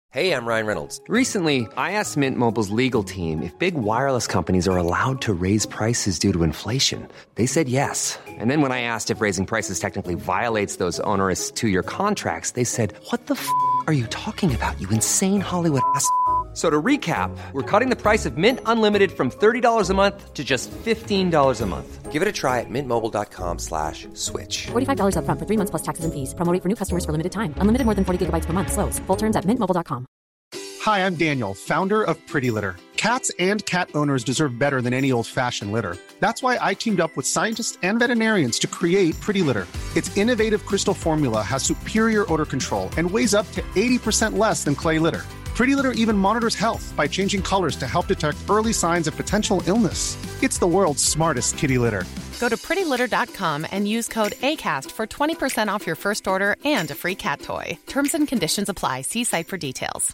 Hey, I'm Ryan Reynolds. Recently, I asked Mint Mobile's legal team if big wireless companies are allowed to raise prices due to inflation. They said yes. And then when I asked if raising prices technically violates those onerous two-year contracts, they said, "What the f*** are you talking about, you insane Hollywood ass?" So to recap, we're cutting the price of Mint Unlimited from $30 a month to just $15 a month. Give it a try at mintmobile.com/switch. $45 up front for 3 months plus taxes and fees. Promo rate for new customers for limited time. Unlimited more than 40 gigabytes per month. Slows full terms at mintmobile.com. Hi, I'm Daniel, founder of Pretty Litter. Cats and cat owners deserve better than any old-fashioned litter. That's why I teamed up with scientists and veterinarians to create Pretty Litter. Its innovative crystal formula has superior odor control and weighs up to 80% less than clay litter. Pretty Litter even monitors health by changing colors to help detect early signs of potential illness. It's the world's smartest kitty litter. Go to prettylitter.com and use code ACAST for 20% off your first order and a free cat toy. Terms and conditions apply. See site for details.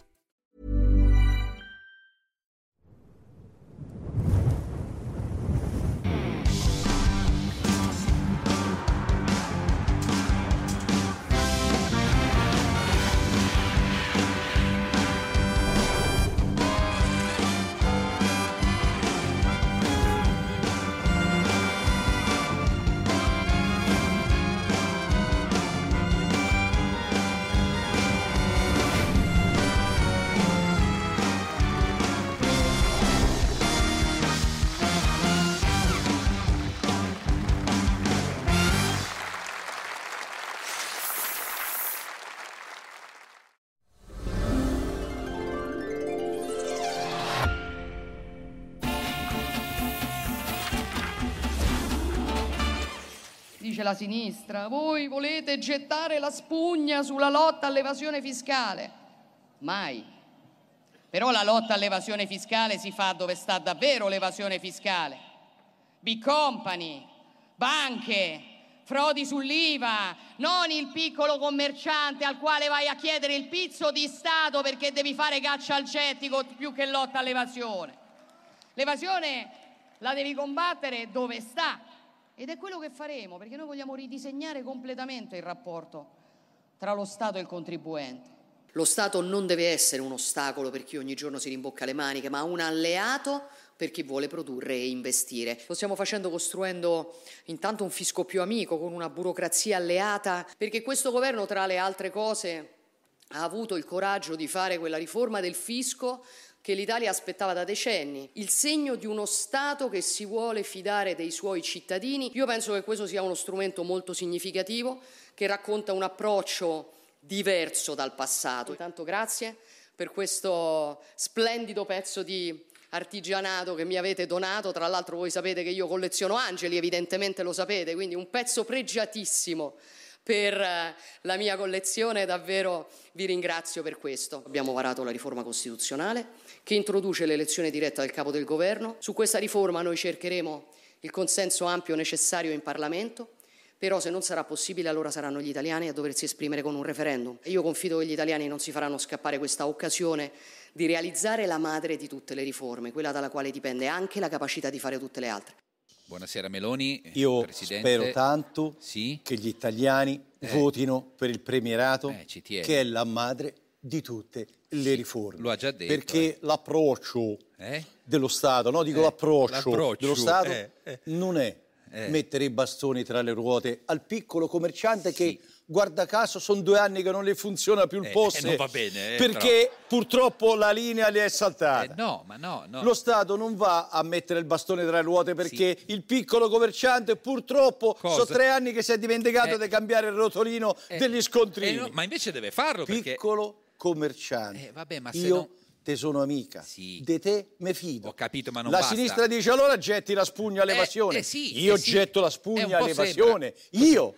Dice la sinistra, voi volete gettare la spugna sulla lotta all'evasione fiscale. Mai. Però la lotta all'evasione fiscale si fa dove sta davvero l'evasione fiscale. Big company, banche, frodi sull'IVA, non il piccolo commerciante al quale vai a chiedere il pizzo di Stato perché devi fare caccia al gettito più che lotta all'evasione. L'evasione la devi combattere dove sta. Ed è quello che faremo, perché noi vogliamo ridisegnare completamente il rapporto tra lo Stato e il contribuente. Lo Stato non deve essere un ostacolo per chi ogni giorno si rimbocca le maniche, ma un alleato per chi vuole produrre e investire. Lo stiamo facendo costruendo intanto un fisco più amico, con una burocrazia alleata, perché questo governo, tra le altre cose, ha avuto il coraggio di fare quella riforma del fisco che l'Italia aspettava da decenni, il segno di uno Stato che si vuole fidare dei suoi cittadini. Io penso che questo sia uno strumento molto significativo, che racconta un approccio diverso dal passato. Intanto grazie per questo splendido pezzo di artigianato che mi avete donato. Tra l'altro voi sapete che io colleziono angeli, evidentemente lo sapete, quindi un pezzo pregiatissimo per la mia collezione, davvero vi ringrazio per questo. Abbiamo varato la riforma costituzionale che introduce l'elezione diretta del capo del governo. Su questa riforma noi cercheremo il consenso ampio necessario in Parlamento, però se non sarà possibile allora saranno gli italiani a doversi esprimere con un referendum. E io confido che gli italiani non si faranno scappare questa occasione di realizzare la madre di tutte le riforme, quella dalla quale dipende anche la capacità di fare tutte le altre. Buonasera Meloni. Io Presidente. spero tanto Sì? che gli italiani votino per il premierato, ci tiene. che è la madre di tutte le riforme. Lo ha già detto. Perché l'approccio dello Stato, no? Dico l'approccio dello Stato non è mettere i bastoni tra le ruote al piccolo commerciante che, guarda caso, sono 2 anni che non le funziona più il POS, non va bene, perché purtroppo la linea le è saltata. No. Lo Stato non va a mettere il bastone tra le ruote perché il piccolo commerciante purtroppo sono 3 anni che si è dimenticato di cambiare il rotolino degli scontrini. No, ma invece deve farlo perché... Piccolo commerciante. Vabbè, ma se io non... te sono amica, di te me fido. Ho capito, ma non la basta. sinistra dice allora getti la spugna all'evasione. Io sì. getto la spugna all'evasione. Io?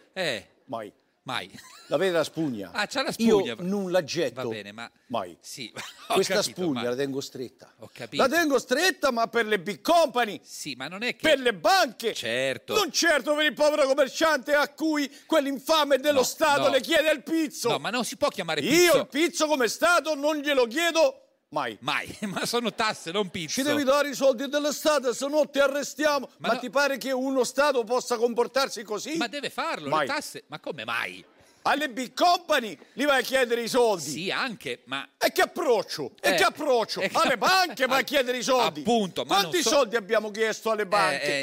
Mai. La vede la spugna? C'ha la spugna. Io non la getto. Va bene, ma... Mai. Sì. Questa capito, spugna ma... la tengo stretta. Ho capito. La tengo stretta, ma per le big company. Sì, ma non è che... Per le banche. Certo. Non certo per il povero commerciante a cui quell'infame dello Stato le chiede il pizzo. No, ma non si può chiamare pizzo. Io il pizzo come Stato non glielo chiedo mai. Ma sono tasse, non pizzo. Ci devi dare i soldi dello Stato, se no ti arrestiamo. Ma ti pare che uno Stato possa comportarsi così? Ma deve farlo, mai. le tasse. Ma come mai? Alle big company gli vai a chiedere i soldi. Sì, anche, ma... E che approccio? Alle banche vai a chiedere i soldi. Appunto. Ma quanti soldi abbiamo chiesto alle banche?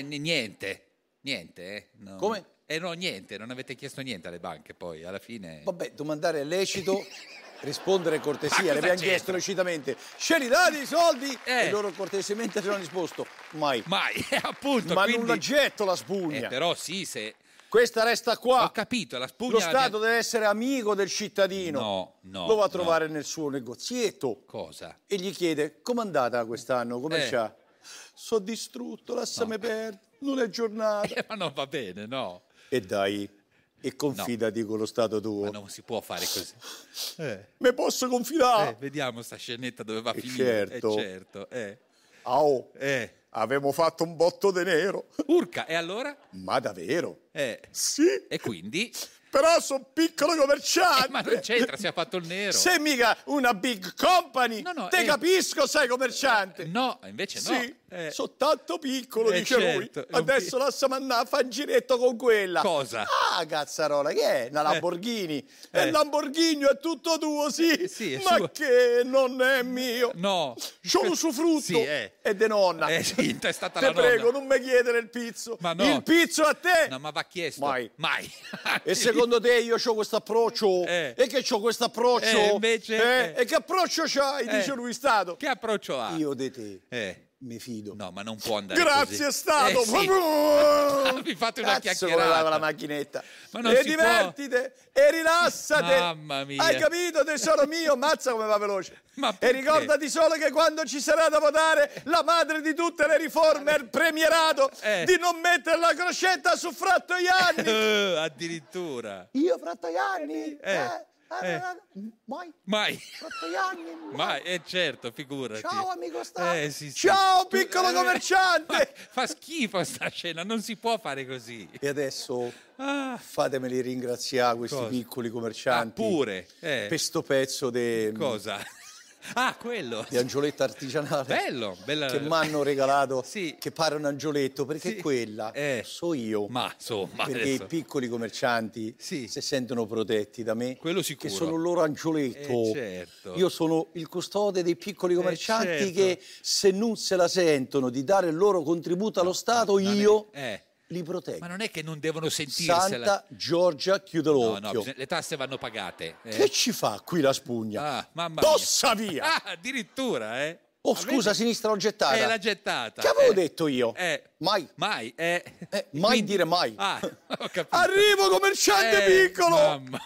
Niente. No. Come? No, niente, non avete chiesto niente alle banche poi, alla fine... Vabbè, domandare è lecito, rispondere cortesia. Le abbiamo chiesto lecitamente, ce li date i soldi? E loro cortesemente ci hanno risposto, mai. Appunto. Ma quindi... non la getto la spugna. Però sì, se... Questa resta qua. Ho capito, la spugna... Lo Stato deve essere amico del cittadino. No. Lo va a trovare nel suo negozietto. Cosa? E gli chiede, com'è andata quest'anno? Come c'ha? So distrutto, lasciami perdere, non è giornata. Ma non va bene, no. E dai, e confidati con lo Stato tuo. Ma non si può fare così. Me posso confidare? Vediamo sta scenetta dove va a finire. Certo. Avevo fatto un botto di nero. Urca, e allora? Ma davvero? Sì. E quindi? Però sono piccolo commerciante. Ma non c'entra, si è fatto il nero. Sei mica una big company. Te capisco, sei commerciante. No, invece no. Sì, sono tanto piccolo, dice certo, lui. Adesso lasciami andare a fare un giretto con quella. Cosa? Ah, cazzarola, che è? Una Lamborghini. E il Lamborghini è tutto tuo, sì. Ma suo. Che non è mio. No. C'ho l'usufrutto. Sì, è de nonna. Sì, è stata la nonna. Te prego, non mi chiedere il pizzo. Ma no. Il pizzo a te. No, ma va chiesto. Mai. E secondo te io c'ho questo approccio? E che c'ho questo approccio? Invece... E che approccio c'hai, dice lui Stato? Che approccio ha? Io di te. Mi fido. No, ma non può andare Grazie così. Stato. Vi fate una chiacchierata. Voleva la macchinetta. Ma non e si divertite e rilassate. Mamma mia. Hai capito, tesoro mio? Mazza come va veloce. E ricordati solo che quando ci sarà da votare la madre di tutte le riforme è il premierato di non mettere la crocetta su Frattoianni. Addirittura. Io Frattoianni? Mai. Mai, certo, figurati. Ciao amico Stato. Sì. Ciao piccolo commerciante. Fa schifo sta scena, non si può fare così. E adesso fatemeli ringraziare questi piccoli commercianti. Pure. Per sto pezzo di... Cosa? Quello. Di angioletto artigianale. Bella. Che mi hanno regalato. Sì. Che pare un angioletto, perché quella so io. Ma insomma. Perché adesso... i piccoli commercianti si sentono protetti da me. Quello sicuro. Che sono il loro angioletto. Certo. Io sono il custode dei piccoli commercianti che se non se la sentono di dare il loro contributo allo Stato, io li proteggo. Ma non è che non devono sentirsela. Santa Giorgia chiude l'occhio. No, le tasse vanno pagate. Che ci fa qui la spugna? Mamma Tossa via! Addirittura, Oh, scusa, sinistra, l'ho gettata. L'ha gettata. Che avevo detto io? Mai. Mai. Mai dire mai. Ho capito. Arrivo, commerciante piccolo! Mamma.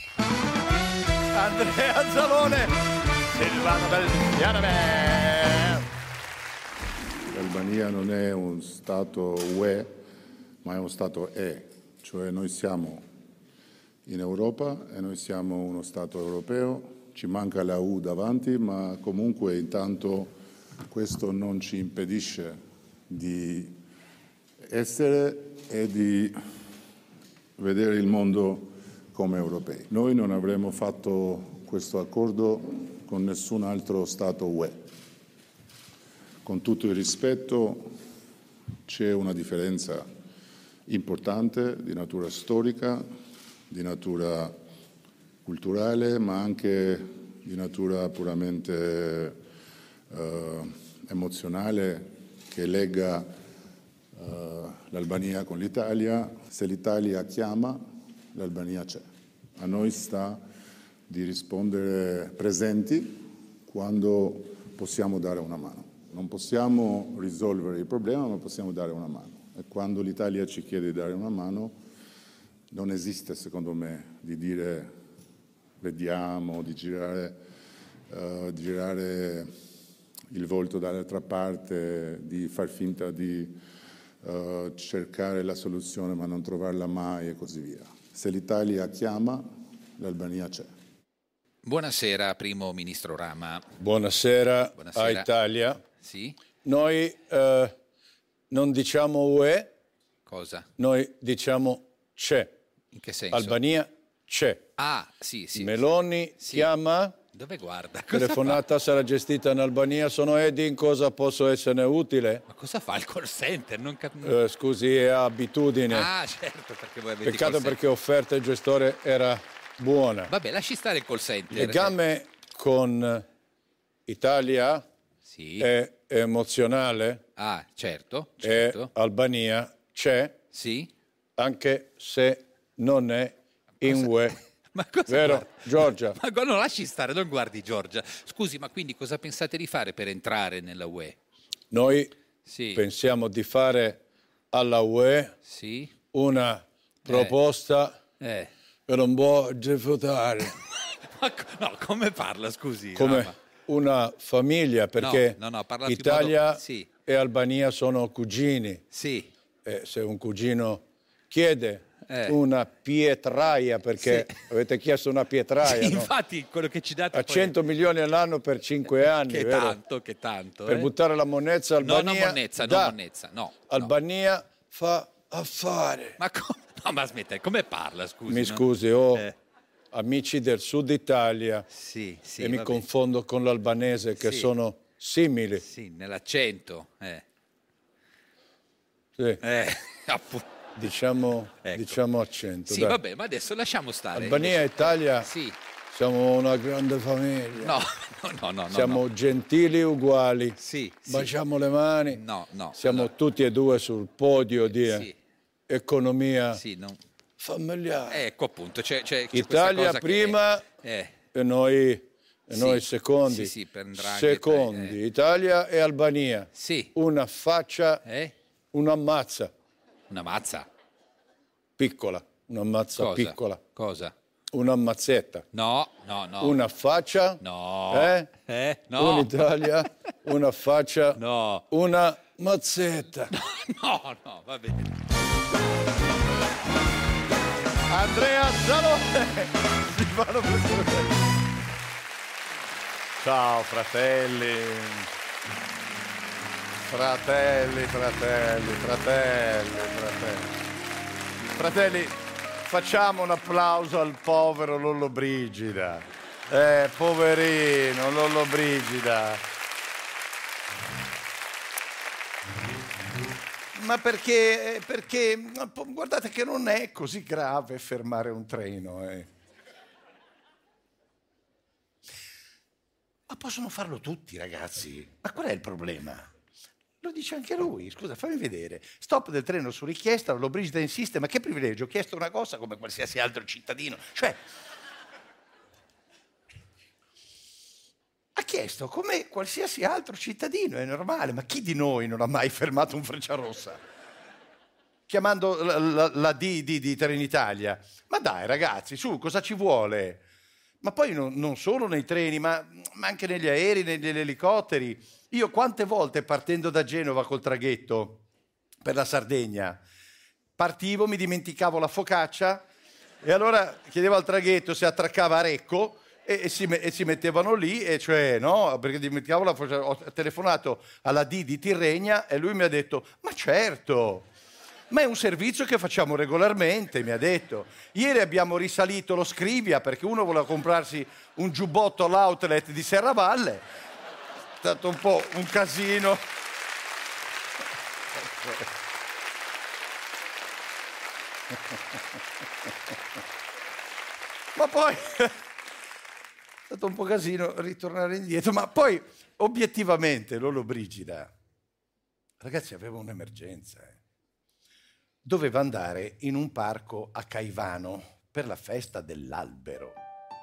Andrea Zalone, Silvano del Pianame. L'Albania non è un Stato UE, ma è uno Stato cioè noi siamo in Europa e noi siamo uno Stato europeo, ci manca la U davanti, ma comunque intanto questo non ci impedisce di essere e di vedere il mondo come europei. Noi non avremmo fatto questo accordo con nessun altro Stato UE. Con tutto il rispetto, c'è una differenza importante di natura storica, di natura culturale, ma anche di natura puramente emozionale che lega l'Albania con l'Italia. Se l'Italia chiama, l'Albania c'è. A noi sta di rispondere presenti quando possiamo dare una mano. Non possiamo risolvere il problema, ma possiamo dare una mano. E quando l'Italia ci chiede di dare una mano, non esiste, secondo me, di dire vediamo, di girare il volto dall'altra parte, di far finta di cercare la soluzione ma non trovarla mai e così via. Se l'Italia chiama, l'Albania c'è. Buonasera, Primo Ministro Rama. Buonasera. A Italia. Sì? Noi non diciamo UE. Cosa? Noi diciamo c'è. In che senso? Albania c'è. Sì. Meloni chiama. Dove guarda? Telefonata sarà gestita in Albania. Sono Edi, in cosa posso essere utile? Ma cosa fa il call center? Non scusi, è abitudine. Certo, perché voi avete Peccato perché offerta il gestore era buona. Vabbè, lasci stare il call center. Legame con Italia sì. È emozionale. Ah, certo. E Albania c'è, sì. Anche se non è in UE. Ma cosa vero, guarda? Giorgia? Ma no, lasci stare, non guardi Giorgia. Scusi, ma quindi cosa pensate di fare per entrare nella UE? Noi pensiamo di fare alla UE una proposta che non può votare. No, come parla, scusi? Come una famiglia, perché parla Italia e Albania sono cugini. Sì. Se un cugino chiede una pietraia, perché avete chiesto una pietraia, sì, no? Infatti quello che ci date a 100 milioni all'anno per 5 anni, che vero? tanto per buttare la monnezza, Albania no. Albania fa affare. Ma smetta, come parla, scusi? Mi scusi, amici del sud Italia e mi confondo con l'albanese, che sono simili. Sì, nell'accento. Sì. Appunto. Diciamo accento. Sì, dai. vabbè, ma adesso lasciamo stare. Albania e Italia siamo una grande famiglia. No. Siamo gentili e uguali. Baciamo le mani. No. Siamo tutti e due sul podio di economia familiare. Ecco, appunto. C'è Italia cosa prima e noi secondi. Per secondi. Italia e Albania. Una faccia, una mazza. Una mazza? Piccola, una mazza piccola. Cosa? Una mazzetta. No. Una faccia. No. No. Un'Italia, una faccia. No. Una mazzetta. No, va bene. Andrea Zalone. Silvano Berlusconi. Ciao fratelli. Fratelli, facciamo un applauso al povero Lollobrigida. Poverino Lollobrigida. Ma perché guardate che non è così grave fermare un treno. Ma possono farlo tutti, ragazzi. Ma qual è il problema? Lo dice anche lui. Scusa, fammi vedere. Stop del treno su richiesta, Lollobrigida insiste, ma che privilegio? Ho chiesto una cosa come qualsiasi altro cittadino. Cioè, ha chiesto come qualsiasi altro cittadino, è normale. Ma chi di noi non ha mai fermato un Frecciarossa? Chiamando la D di Trenitalia. Ma dai, ragazzi, su, cosa ci vuole? Ma poi non solo nei treni, ma anche negli aerei, negli elicotteri. Io quante volte partendo da Genova col traghetto per la Sardegna, partivo, mi dimenticavo la focaccia e allora chiedevo al traghetto se attraccava a Recco e si mettevano lì, e cioè no, perché dimenticavo la focaccia. Ho telefonato alla D di Tirrenia e lui mi ha detto, ma certo, ma è un servizio che facciamo regolarmente, mi ha detto. Ieri abbiamo risalito lo Scrivia perché uno voleva comprarsi un giubbotto all'outlet di Serravalle. È stato un po' un casino. Ma poi è stato un po' casino ritornare indietro, ma poi obiettivamente Lollobrigida, ragazzi, aveva un'emergenza. Doveva andare in un parco a Caivano per la festa dell'albero.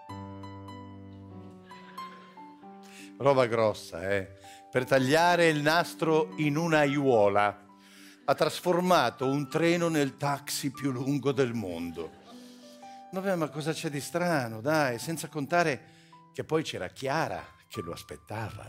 Roba grossa, per tagliare il nastro in una aiuola. Ha trasformato un treno nel taxi più lungo del mondo. Vabbè, ma cosa c'è di strano, dai, senza contare che poi c'era Chiara che lo aspettava,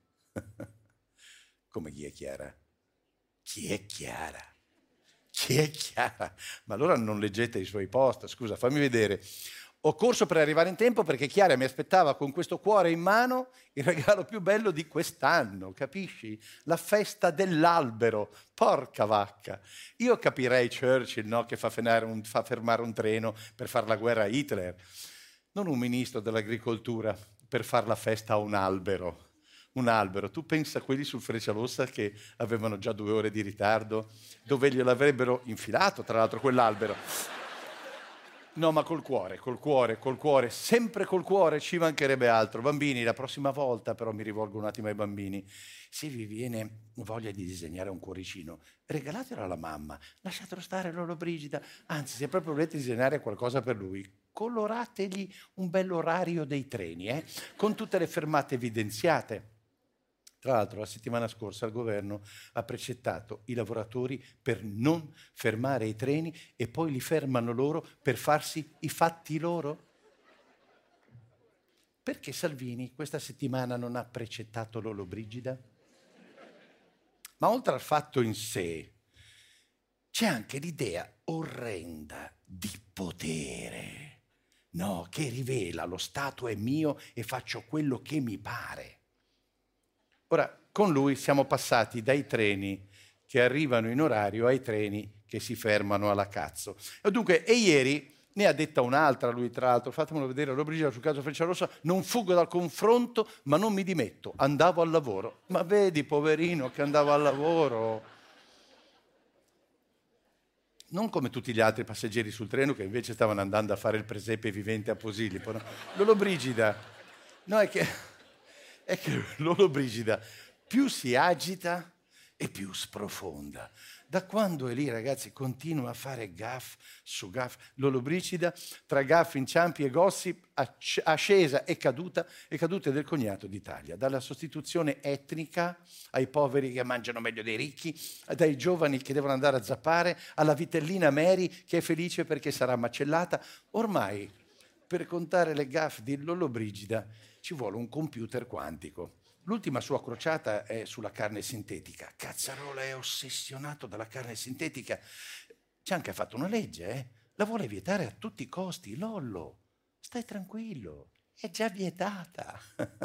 Come chi è Chiara? Chi è Chiara? Chi è Chiara? Ma allora non leggete i suoi post, scusa, fammi vedere. Ho corso per arrivare in tempo perché Chiara mi aspettava con questo cuore in mano, il regalo più bello di quest'anno, capisci? La festa dell'albero, porca vacca. Io capirei Churchill, no, che fa fermare un treno per fare la guerra a Hitler, non un ministro dell'agricoltura per fare la festa a un albero. Un albero, tu pensa a quelli sul Frecciarossa che avevano già 2 ore di ritardo, dove gliel'avrebbero infilato, tra l'altro, quell'albero. No, ma col cuore, sempre col cuore, ci mancherebbe altro. Bambini, la prossima volta, però mi rivolgo un attimo ai bambini, se vi viene voglia di disegnare un cuoricino, regalatelo alla mamma, lasciatelo stare Lollobrigida, anzi, se proprio volete disegnare qualcosa per lui, colorategli un bell'orario dei treni, con tutte le fermate evidenziate. Tra l'altro, la settimana scorsa il governo ha precettato i lavoratori per non fermare i treni e poi li fermano loro per farsi i fatti loro. Perché Salvini questa settimana non ha precettato Lollobrigida? Ma oltre al fatto in sé, c'è anche l'idea orrenda di potere, no? Che rivela lo Stato è mio e faccio quello che mi pare. Ora, con lui siamo passati dai treni che arrivano in orario ai treni che si fermano alla cazzo. E dunque, ieri ne ha detta un'altra lui, tra l'altro, fatemelo vedere, Lollobrigida sul caso Frecciarossa, non fuggo dal confronto, ma non mi dimetto, andavo al lavoro. Ma vedi, poverino, che andava al lavoro. Non come tutti gli altri passeggeri sul treno che invece stavano andando a fare il presepe vivente a Posillipo. No? Lollobrigida, no, è che Lollobrigida più si agita e più sprofonda. Da quando è lì, ragazzi, continua a fare gaff su gaff. Lollobrigida, tra gaff, inciampi e gossip, ascesa e cadute del cognato d'Italia. Dalla sostituzione etnica ai poveri che mangiano meglio dei ricchi, dai giovani che devono andare a zappare, alla vitellina Mary che è felice perché sarà macellata. Ormai, per contare le gaff di Lollobrigida, ci vuole un computer quantico. L'ultima sua crociata è sulla carne sintetica. Cazzarola è ossessionato dalla carne sintetica. C'è anche fatto una legge, La vuole vietare a tutti i costi. Lollo, stai tranquillo, è già vietata.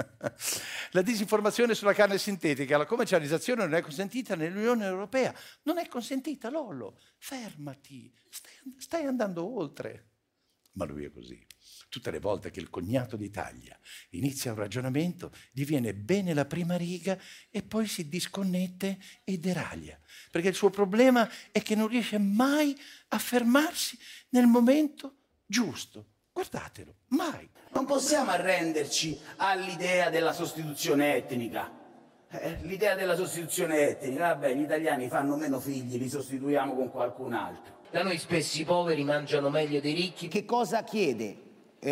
La disinformazione sulla carne sintetica, la commercializzazione non è consentita nell'Unione Europea. Non è consentita, Lollo. Fermati, stai andando oltre. Ma lui è così. Tutte le volte che il cognato d'Italia inizia un ragionamento, gli viene bene la prima riga e poi si disconnette e deraglia. Perché il suo problema è che non riesce mai a fermarsi nel momento giusto. Guardatelo, mai. Non possiamo arrenderci all'idea della sostituzione etnica. L'idea della sostituzione etnica, vabbè, gli italiani fanno meno figli, li sostituiamo con qualcun altro. Da noi spesso i poveri mangiano meglio dei ricchi. Che cosa chiede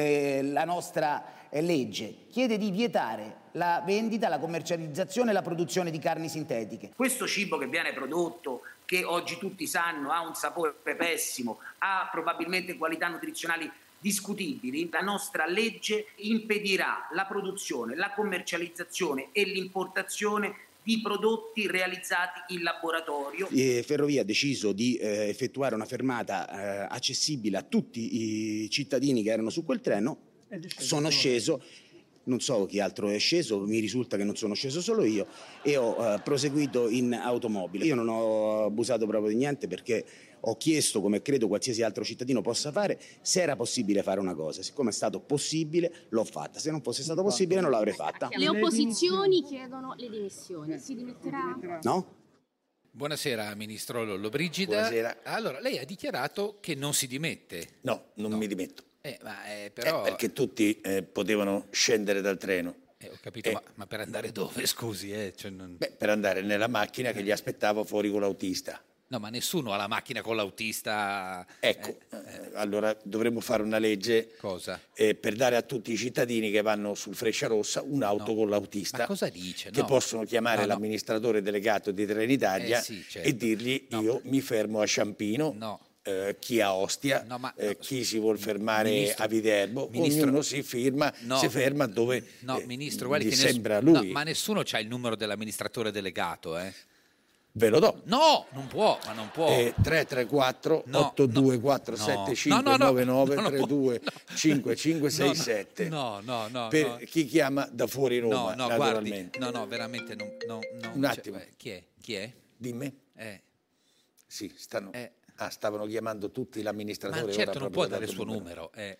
la nostra legge? Chiede di vietare la vendita, la commercializzazione e la produzione di carni sintetiche. Questo cibo che viene prodotto, che oggi tutti sanno ha un sapore pessimo, ha probabilmente qualità nutrizionali discutibili, la nostra legge impedirà la produzione, la commercializzazione e l'importazione di prodotti realizzati in laboratorio. Ferrovia ha deciso di effettuare una fermata accessibile a tutti i cittadini che erano su quel treno. Sono sceso, non so chi altro è sceso, mi risulta che non sono sceso solo io, e ho proseguito in automobile. Io non ho abusato proprio di niente, perché ho chiesto, come credo qualsiasi altro cittadino possa fare, se era possibile fare una cosa. Siccome è stato possibile, l'ho fatta. Se non fosse stato possibile, non l'avrei fatta. Le opposizioni chiedono le dimissioni. Si dimetterà? No? Buonasera, Ministro Lollobrigida. Buonasera. Allora, lei ha dichiarato che non si dimette. No, non mi dimetto. Però... perché tutti potevano scendere dal treno. Ho capito, ma per andare dove, scusi? Per andare nella macchina che gli aspettavo fuori con l'autista. No, ma nessuno ha la macchina con l'autista. Ecco, allora dovremmo fare una legge. Cosa? Per dare a tutti i cittadini che vanno sul Frecciarossa un'auto con l'autista. Ma cosa dice? Che possono chiamare l'amministratore delegato di Trenitalia e dirgli io mi fermo a Ciampino. Chi a Ostia, chi si vuol fermare Ministro, a Viterbo, ognuno si ferma dove Ministro, guardi gli che sembra a lui. ma nessuno c'ha il numero dell'amministratore delegato, Ve lo do. No, non può, ma non può. 334 82475 99 32 5567. No. Per chi chiama da fuori Roma, naturalmente. Guardi, no, veramente non. Un attimo. Chi è? Dimmi. Sì, stavano chiamando tutti l'amministratore. Ma certo non può dare il suo numero.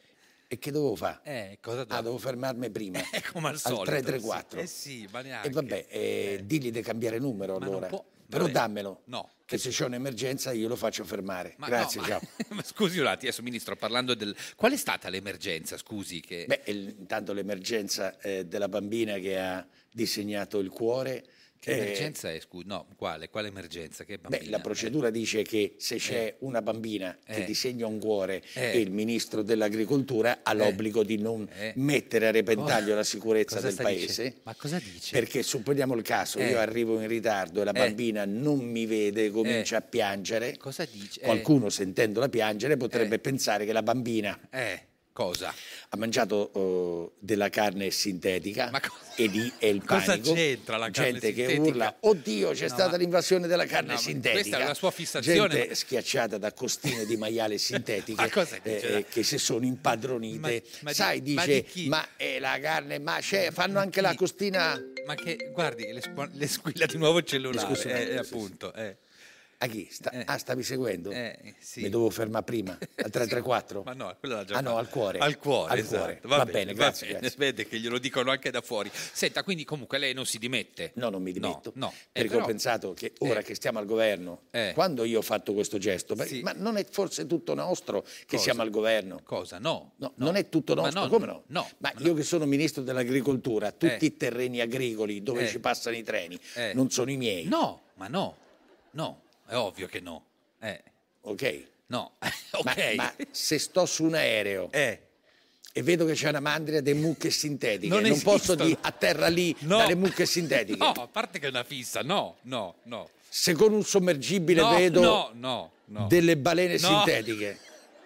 E che dovevo fare? Cosa dovevo fermarmi prima. Come al solito. 334. Sì, ma neanche. E vabbè, digli di cambiare numero Ma allora. non può. Però Vabbè. dammelo. No. Che se c'è un'emergenza io lo faccio fermare. Ma Grazie, no, ciao. Ma scusi un attimo, adesso Ministro, parlando del... Qual è stata l'emergenza, scusi? Che... Beh, intanto l'emergenza della bambina che ha disegnato il cuore. Che emergenza è, scusi? No, quale emergenza? Che bambina? Beh, la procedura dice che se c'è una bambina che disegna un cuore e il Ministro dell'Agricoltura ha l'obbligo di non mettere a repentaglio la sicurezza del paese. Dice? Ma cosa dice? Perché supponiamo il caso, io arrivo in ritardo e la bambina non mi vede, comincia a piangere. Cosa dice? Qualcuno sentendola piangere potrebbe pensare che la bambina... Cosa? Ha mangiato della carne sintetica e lì è il cosa panico. C'entra la carne gente sintetica? Che urla, oddio c'è stata l'invasione della carne sintetica. Questa è la sua fissazione. Gente schiacciata da costine di maiale sintetiche che si sono impadronite. Sai, dice, ma è la carne, ma fanno anche la costina... Ma che, guardi, le squilla di nuovo il cellulare, appunto. A chi? Stavi seguendo? Sì. Mi dovevo fermare prima, al 334? Ma no, quella l'ha già no, al cuore. Al cuore, esatto. Va bene, grazie. Vede che glielo dicono anche da fuori. Senta, quindi comunque lei non si dimette? No, non mi dimetto. No. Perché però... ho pensato che ora che stiamo al governo, quando io ho fatto questo gesto, ma non è forse tutto nostro che siamo al governo? Cosa? No. Non è tutto nostro, come no? No. Ma io che sono Ministro dell'Agricoltura, tutti i terreni agricoli dove ci passano i treni non sono i miei? No, ma no, è ovvio che no. Ok. No, ok. Ma se sto su un aereo e vedo che c'è una mandria delle mucche sintetiche, non posso dire a terra lì dalle mucche sintetiche. No, a parte che è una fissa, no. Se con un sommergibile vedo delle balene sintetiche.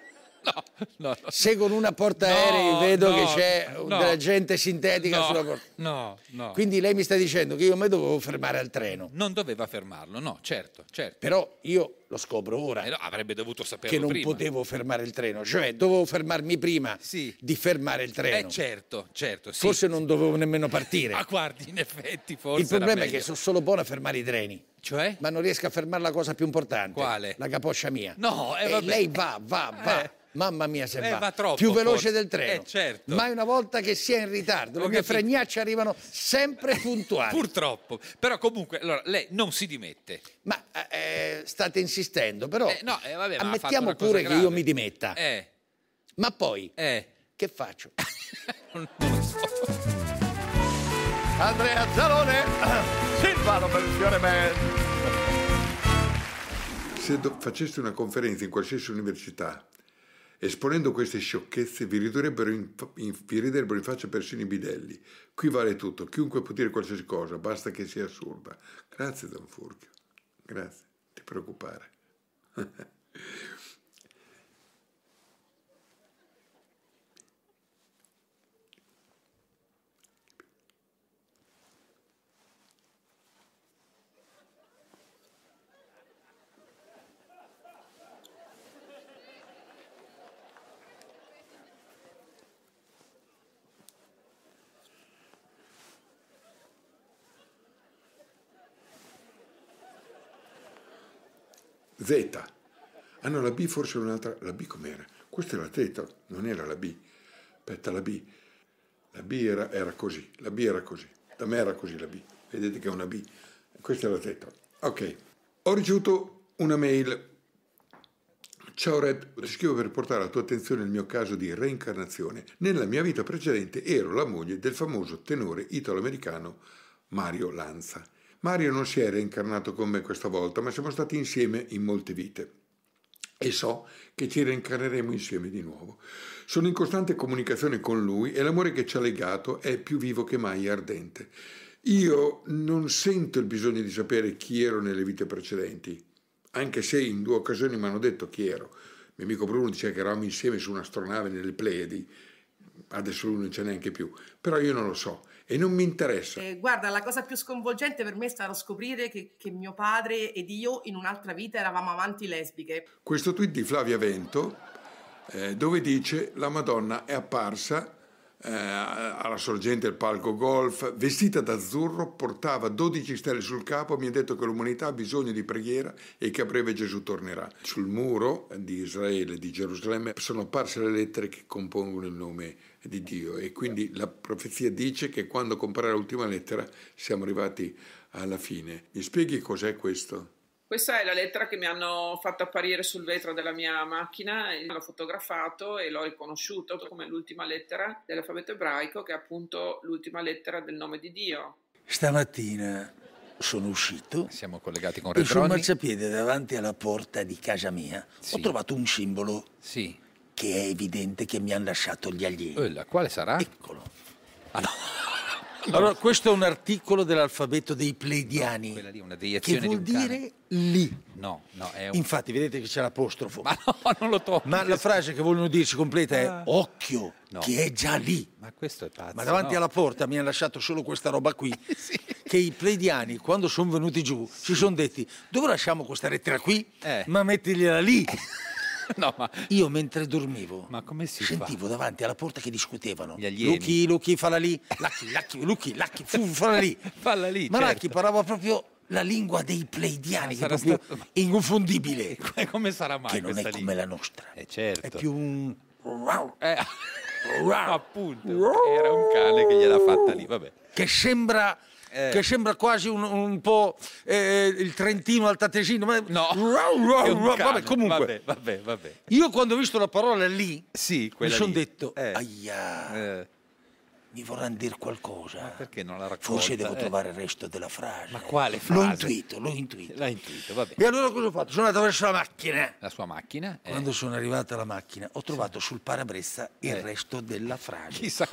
No. Se con una portaerei vedo che c'è della gente sintetica sulla porta. No. Quindi lei mi sta dicendo che io mi dovevo fermare al treno. Non doveva fermarlo, no, certo. Però io lo scopro ora. Avrebbe dovuto saperlo che non prima. potevo fermare il treno, cioè dovevo fermarmi prima di fermare il treno. Certo. Sì. Forse non dovevo nemmeno partire. Ma guardi, in effetti forse il problema è che sono solo buono a fermare i treni. Cioè? Ma non riesco a fermare la cosa più importante. Quale? La capoccia mia. No, e lei va. Mamma mia se va troppo, più veloce forse. del treno. Certo. Mai una volta che sia in ritardo. Le mie fregnacce arrivano sempre puntuali. Purtroppo. Però comunque, allora, lei non si dimette. Ma state insistendo, però vabbè, ammettiamo pure che io mi dimetta. Ma poi che faccio? Non lo so. Andrea Zalone, Silvano Berlusconi Man. Se faceste una conferenza in qualsiasi università esponendo queste sciocchezze vi riderebbero in faccia persino i bidelli. Qui vale tutto, chiunque può dire qualsiasi cosa, basta che sia assurda. Grazie Don Furchio, grazie, non ti preoccupare. Z. Ah no, la B forse è un'altra. La B com'era? Questa è la teta, non era la B. Aspetta, la B. La B era così. La B era così. Da me era così la B. Vedete che è una B. Questa è la teta. Ok. Ho ricevuto una mail. Ciao Red, scrivo per portare alla tua attenzione il mio caso di reincarnazione. Nella mia vita precedente ero la moglie del famoso tenore italo-americano Mario Lanza. Mario non si è reincarnato con me questa volta, ma siamo stati insieme in molte vite e so che ci reincarneremo insieme di nuovo. Sono in costante comunicazione con lui e l'amore che ci ha legato è più vivo che mai ardente. Io non sento il bisogno di sapere chi ero nelle vite precedenti, anche se in 2 occasioni mi hanno detto chi ero. Il mio amico Bruno diceva che eravamo insieme su un'astronave nelle Pleiadi, adesso lui non c'è neanche più, però io non lo so. E non mi interessa. Guarda, la cosa più sconvolgente per me è stato scoprire che mio padre ed io in un'altra vita eravamo amanti lesbiche. Questo tweet di Flavia Vento dove dice la Madonna è apparsa alla sorgente del palco golf, vestita d'azzurro, portava 12 stelle sul capo, mi ha detto che l'umanità ha bisogno di preghiera e che a breve Gesù tornerà. Sul muro di Israele, di Gerusalemme, sono apparse le lettere che compongono il nome di Dio, e quindi la profezia dice che quando comparirà l'ultima lettera siamo arrivati alla fine. Mi spieghi cos'è questo? Questa è la lettera che mi hanno fatto apparire sul vetro della mia macchina, l'ho fotografato e l'ho riconosciuto come l'ultima lettera dell'alfabeto ebraico, che è appunto l'ultima lettera del nome di Dio. Stamattina sono uscito. Siamo collegati con e sul Redroni. marciapiede davanti alla porta di casa mia ho trovato un simbolo che è evidente che mi hanno lasciato gli alieni. Quale sarà? Eccolo. Allora, questo è un articolo dell'alfabeto dei Pleiadiani, quella lì, una che deiezione vuol di un cane. dire lì. No, è un... Infatti, vedete che c'è l'apostrofo. Ma no, non lo tocco. Ma la frase che vogliono dirci completa è occhio, che è già lì. Ma questo è pazzo. Ma davanti alla porta mi hanno lasciato solo questa roba qui, che i Pleiadiani, quando sono venuti giù, si sono detti, dove lasciamo questa lettera qui? Ma mettigliela lì. No, ma io mentre dormivo sentivo davanti alla porta che discutevano. Gli alieni. Lucky, falla lì. Lucky, falla lì. Falla lì, Ma certo. Lucky parlava proprio la lingua dei Pleiadiani, che è proprio inconfondibile. Come sarà mai che non questa è come la nostra. Certo. È più un... Appunto, era un cane che gliel'ha fatta lì, vabbè. Che sembra quasi un po' il Trentino altatesino. Ma... No, vabbè, comunque. Vabbè. Io quando ho visto la parola lì, mi quella sono lì. detto, aia, mi vorranno dire qualcosa. Ma perché non la racconta? Forse devo trovare il resto della frase. Ma quale frase? L'ho intuito. L'ha intuito, vabbè. E allora cosa ho fatto? Sono andato verso la macchina. La sua macchina? Quando sono arrivato alla macchina ho trovato sul parabrezza il resto della frase. Chissà.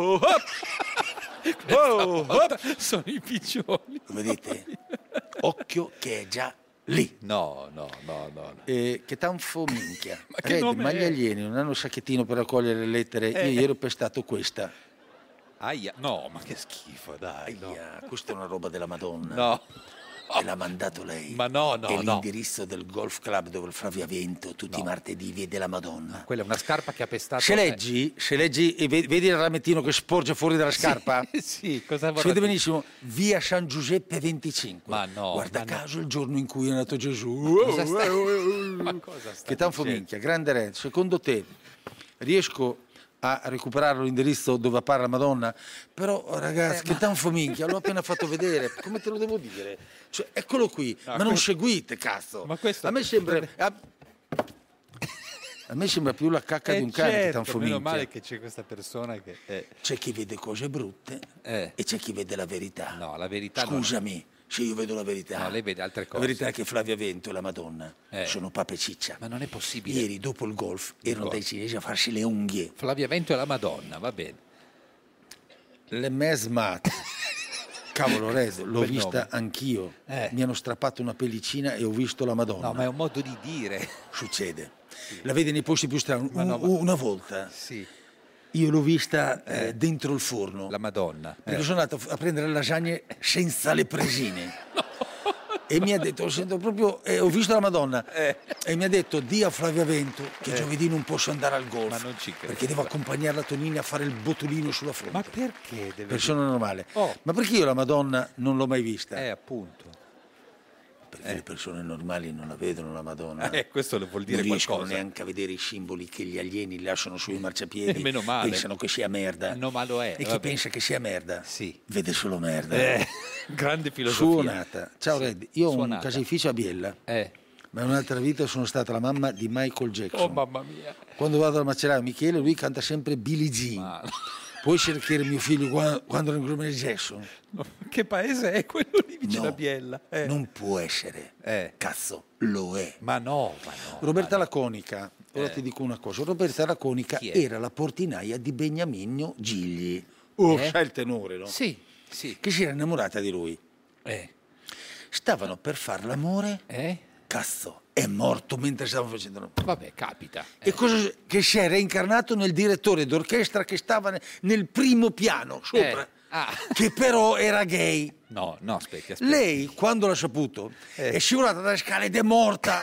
Sono i piccioni. Vedete? Occhio che è già lì. No. Che tanfo minchia. Ma che nome ma è? gli alieni non hanno il sacchettino per raccogliere le lettere. Io ieri ho pestato questa. Aia. No, ma che schifo, dai. Aia, questa è una roba della Madonna. No. E l'ha mandato lei. Ma no. È l'indirizzo del golf club dove il Flaviavento tutti i martedì vede la Madonna. Quella è una scarpa che ha pestato. Se leggi e vedi il ramettino che sporge fuori dalla scarpa? Sì, cosa vorrà si vede dire? benissimo, via San Giuseppe 25. Ma no. Guarda caso il giorno in cui è nato Gesù. Ma cosa sta Che tanfo minchia, grande re. Secondo te riesco a recuperare l'indirizzo dove appare la Madonna? Però ragazzi, che tanfo minchia, l'ho appena fatto vedere. Come te lo devo dire? Cioè, eccolo qui, ma non seguite, cazzo. Ma questo... A me sembra più la cacca di un cane, che tanfo minchia. Meno male che c'è questa persona che... C'è chi vede cose brutte e c'è chi vede la verità. No, la verità Scusami, se io vedo la verità. No, lei vede altre cose. La verità è che Flaviavento e la Madonna sono pape ciccia. Ma non è possibile. Ieri, dopo il golf, erano dai cinesi a farsi le unghie. Flaviavento e la Madonna, va bene. Le mesmat. Cavolo, Rezo, l'ho Bel vista nome. anch'io. Mi hanno strappato una pellicina e ho visto la Madonna. No, ma è un modo di dire. Succede. La vedi nei posti più strani. Una volta Sì. io l'ho vista dentro il forno. La Madonna. Perché sono andato a prendere le lasagne senza le presine. E mi ha detto, ho visto la Madonna. E mi ha detto, di a Flaviavento che giovedì non posso andare al golf. Ma non ci credo. Perché devo accompagnare la Tonini a fare il botulino sulla fronte. Ma perché deve... Persona normale. Oh. Ma perché io la Madonna non l'ho mai vista? Appunto. Perché le persone normali non la vedono la Madonna. Questo vuol dire non riescono qualcosa. neanche a vedere i simboli che gli alieni lasciano sui marciapiedi. Meno male. Pensano che sia merda. No, ma lo è. E chi pensa che sia merda vede solo merda. Grande filosofia. Suonata. Ciao Red, io ho un caseificio a Biella. Ma in un'altra vita sono stata la mamma di Michael Jackson. Oh mamma mia. Quando vado al maceraio Michele, lui canta sempre Billie Jean. Puoi cercare mio figlio quando era in Michael Jackson? No, che paese è quello lì vicino a Biella? Non può essere. Cazzo, lo è. Ma no. Roberta Laconica, ora ti dico una cosa. Roberta Laconica era la portinaia di Beniamino Gigli. Sai il tenore, no? Sì. Che si era innamorata di lui. Stavano per far l'amore. Cazzo, è morto mentre stavano facendo l'amore. Vabbè, capita. E cosa che si è reincarnato nel direttore d'orchestra che stava nel primo piano sopra, che però era gay. No, aspetti. Lei, quando l'ha saputo, è scivolata dalle scale ed è morta.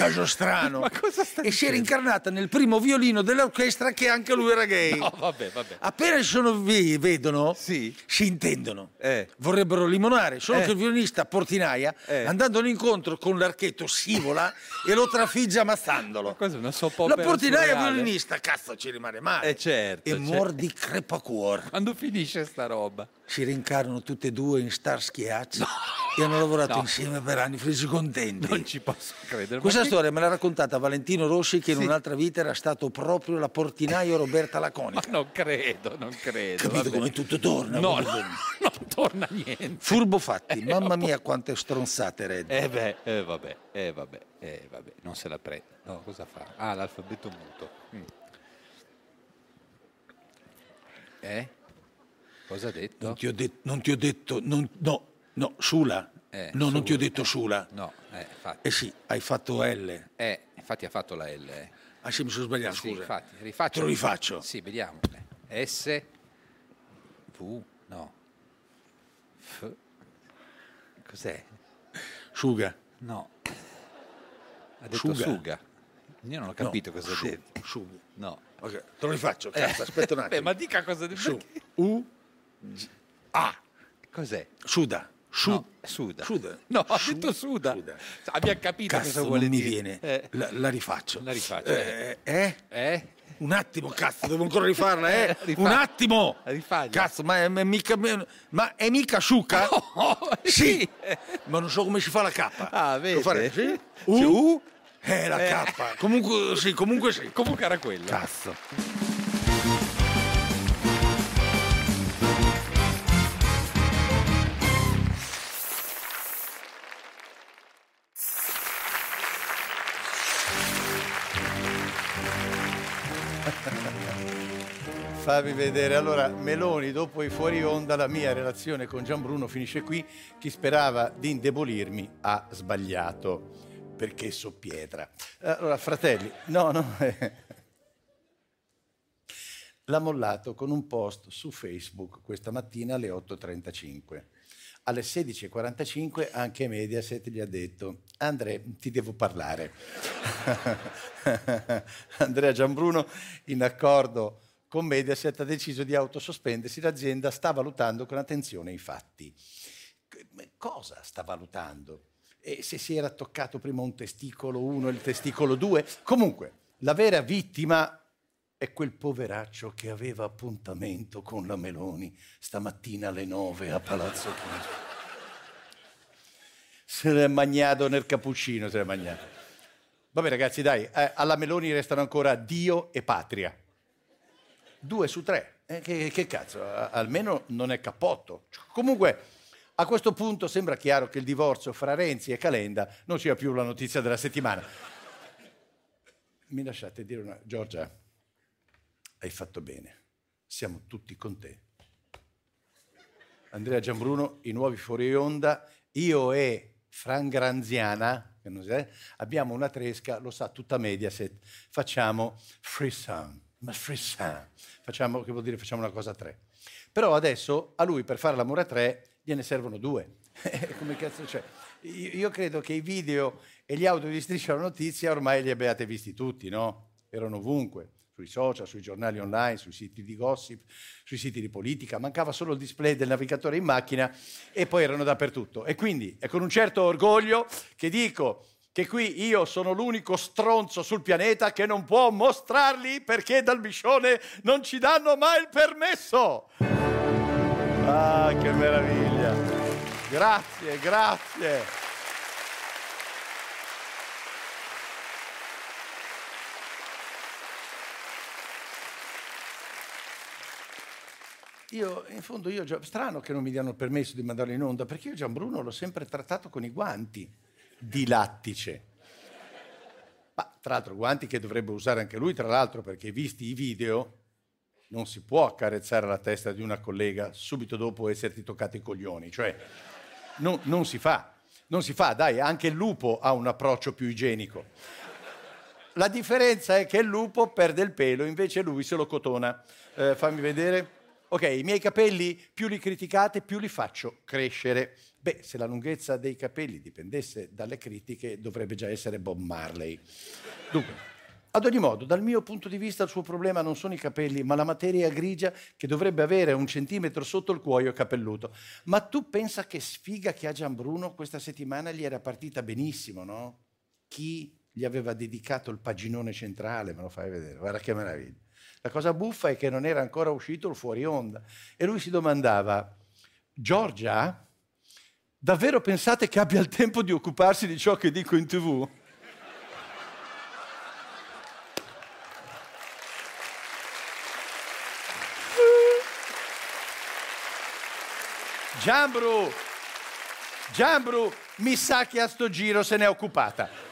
Cajostrano. Ma cosa stai e si era incarnata nel primo violino dell'orchestra che anche lui era gay. No, vabbè. Appena ci sono vedono, si intendono. Vorrebbero limonare, solo che il violinista portinaia, andandone incontro con l'archetto, scivola e lo trafigge ammazzandolo. Cos'è una soap La opera portinaia surreale? violinista, cazzo, ci rimane male. Certo. E muor di crepacuor. Quando finisce sta roba? Si rincarnano tutte e due in Starsky Hutch e hanno lavorato insieme per anni, felici contenti. Non ci posso credere. Questa storia me l'ha raccontata Valentino Rossi, che in un'altra vita era stato proprio la portinaia Roberta Laconica. Ma non credo. Capito vabbè. come tutto torna? No, non torna niente. Furbo fatti, mamma mia quante stronzate, Red. Vabbè, non se la prende. No, cosa fa? Ah, l'alfabeto muto. Cosa ha detto? Non ti ho detto, no, Sula. Non ti ho detto Sula. No, infatti. Sì, hai fatto L. Infatti ha fatto la L. Ah sì, mi sono sbagliato, Sì, scusa. infatti, rifaccio. Te lo rifaccio. Sì, vediamo. S, V, no. F. Cos'è? Suga. No. Ha detto suga. Io non ho capito cosa ha detto. Suga. No. Ok, te lo rifaccio, cazzo, aspetta un attimo. Ma dica cosa di U, A. Cos'è? Suda. No, suda. No, ha detto suda. Abbiamo capito Cazzo, cosa vuole non mi dire. viene. La rifaccio. La rifaccio. Un attimo, cazzo, devo ancora rifarla, Rifà. Un attimo. Rifaglia. Cazzo, ma è mica Sciuca? No, sì. Ma non so come si fa la K. Ah, vedi? Devo fare sì? U? La K. Comunque sì. Comunque era quello. Cazzo. Fammi vedere. Allora, Meloni, dopo i fuori onda, la mia relazione con Gianbruno finisce qui. Chi sperava di indebolirmi ha sbagliato, perché so pietra. Allora, fratelli, l'ha mollato con un post su Facebook questa mattina alle 8:35. Alle 16:45 anche Mediaset gli ha detto: Andrea, ti devo parlare. Andrea Gianbruno, in accordo con Mediaset, ha deciso di autosospendersi. L'azienda sta valutando con attenzione i fatti. Cosa sta valutando? E se si era toccato prima un testicolo 1 e il testicolo 2? Comunque, la vera vittima è quel poveraccio che aveva appuntamento con la Meloni stamattina alle 9 a Palazzo Chigi. Se l'è magnato nel cappuccino, se l'è magnato. Vabbè ragazzi, dai, alla Meloni restano ancora Dio e Patria. 2 su 3. Che cazzo, almeno non è cappotto. Comunque, a questo punto sembra chiaro che il divorzio fra Renzi e Calenda non sia più la notizia della settimana. Mi lasciate dire una... Giorgia, hai fatto bene. Siamo tutti con te. Andrea Gianbruno, i nuovi fuori onda, io e Fran Granziana, che non so, abbiamo una tresca, lo sa tutta Mediaset, facciamo frisson. Ma frisson. Facciamo, che vuol dire facciamo una cosa a 3. Però adesso a lui per fare l'amore a 3 gliene servono 2. Come cazzo c'è? Io credo che i video e gli audio di Striscia la Notizia ormai li abbiate visti tutti, no? Erano ovunque, sui social, sui giornali online, sui siti di gossip, sui siti di politica. Mancava solo il display del navigatore in macchina e poi erano dappertutto. E quindi è con un certo orgoglio che dico che qui io sono l'unico stronzo sul pianeta che non può mostrarli perché dal Biscione non ci danno mai il permesso. Ah, che meraviglia. Grazie. Strano che non mi diano il permesso di mandarlo in onda, perché io Gianbruno l'ho sempre trattato con i guanti di lattice. Ma tra l'altro guanti che dovrebbe usare anche lui, tra l'altro, perché visti i video non si può accarezzare la testa di una collega subito dopo esserti toccato i coglioni, cioè non si fa, dai, anche il lupo ha un approccio più igienico. La differenza è che il lupo perde il pelo, invece lui se lo cotona. Fammi vedere. Ok, i miei capelli più li criticate, più li faccio crescere. Beh, se la lunghezza dei capelli dipendesse dalle critiche, dovrebbe già essere Bob Marley. Dunque, ad ogni modo, dal mio punto di vista il suo problema non sono i capelli, ma la materia grigia che dovrebbe avere 1 centimetro sotto il cuoio capelluto. Ma tu pensa che sfiga che ha Gianbruno? Questa settimana gli era partita benissimo, no? Chi gli aveva dedicato il paginone centrale? Me lo fai vedere, guarda che meraviglia. La cosa buffa è che non era ancora uscito il fuori onda e lui si domandava: Giorgia, davvero pensate che abbia il tempo di occuparsi di ciò che dico in TV? Gianbru, mi sa che a sto giro se n'è occupata.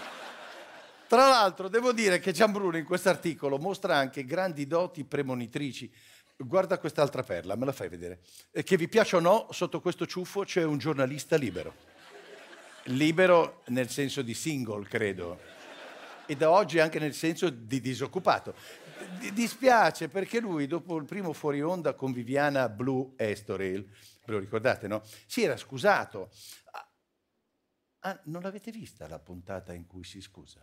Tra l'altro, devo dire che Gianbruno in quest'articolo mostra anche grandi doti premonitrici. Guarda quest'altra perla, me la fai vedere. Che vi piaccia o no, sotto questo ciuffo c'è un giornalista libero. Libero nel senso di single, credo. E da oggi anche nel senso di disoccupato. Dispiace perché lui, dopo il primo fuori onda con Viviana Blue Estoril, ve lo ricordate, no? Si era scusato. Ah, non l'avete vista la puntata in cui si scusa?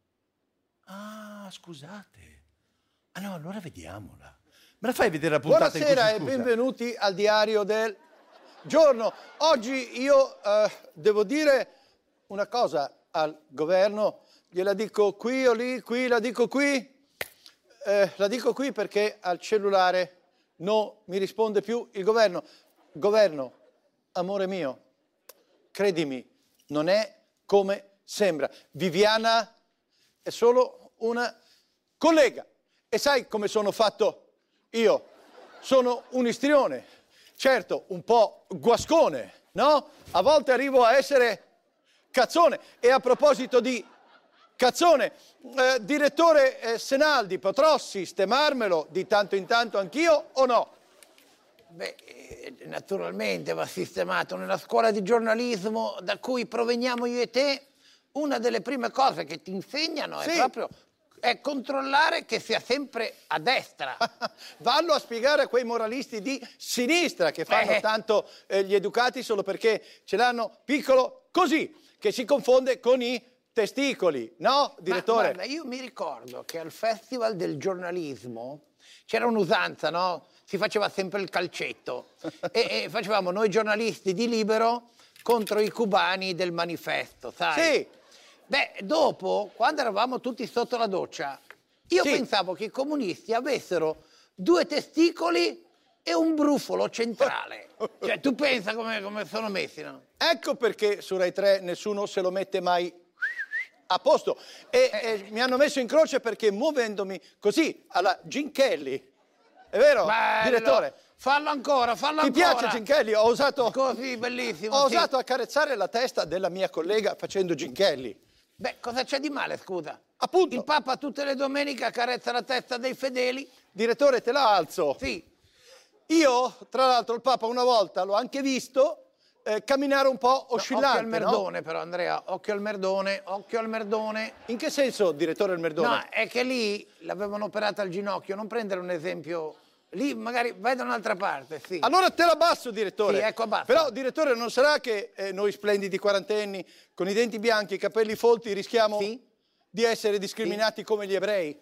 Ah, scusate. Ah no, allora vediamola. Me la fai vedere la puntata in cui si scusa? Buonasera e benvenuti al diario del giorno. Oggi io devo dire una cosa al governo. Gliela dico qui o lì, qui, la dico qui. La dico qui perché al cellulare non mi risponde più il governo. Governo, amore mio, credimi, non è come sembra. Viviana è solo una collega. E sai come sono fatto io? Sono un istrione, certo, un po' guascone, no? A volte arrivo a essere cazzone. E a proposito di cazzone, direttore Senaldi, potrò sistemarmelo di tanto in tanto anch'io o no? Beh, naturalmente va sistemato. Nella scuola di giornalismo da cui proveniamo io e te, una delle prime cose che ti insegnano è proprio controllare che sia sempre a destra. Vallo a spiegare a quei moralisti di sinistra che fanno tanto gli educati solo perché ce l'hanno piccolo così, che si confonde con i testicoli, no, direttore? Ma guarda, io mi ricordo che al Festival del giornalismo c'era un'usanza, no? Si faceva sempre il calcetto e facevamo noi giornalisti di Libero contro i cubani del Manifesto, sai? Sì. Beh, dopo, quando eravamo tutti sotto la doccia, io pensavo che i comunisti avessero 2 testicoli e un brufolo centrale. Cioè, tu pensa come sono messi, no? Ecco perché su Rai 3 nessuno se lo mette mai a posto. E mi hanno messo in croce perché muovendomi così alla Gene Kelly. È vero, bello. Direttore? Fallo ancora. Ti piace Gene Kelly? Ho osato... Così, bellissimo. Ho osato accarezzare la testa della mia collega facendo Gene Kelly. Beh, cosa c'è di male, scusa? Appunto. Il Papa tutte le domeniche accarezza la testa dei fedeli. Direttore, te la alzo. Sì. Io, tra l'altro, il Papa una volta l'ho anche visto camminare un po' oscillante. Occhio al merdone, però, Andrea. Occhio al merdone. In che senso, direttore, il merdone? No, è che lì l'avevano operata al ginocchio. Non prendere un esempio... Lì magari vai da un'altra parte, sì. Allora te la basso, direttore. Sì, ecco, abbassa. Però, direttore, non sarà che noi splendidi quarantenni, con i denti bianchi e i capelli folti, rischiamo di essere discriminati come gli ebrei?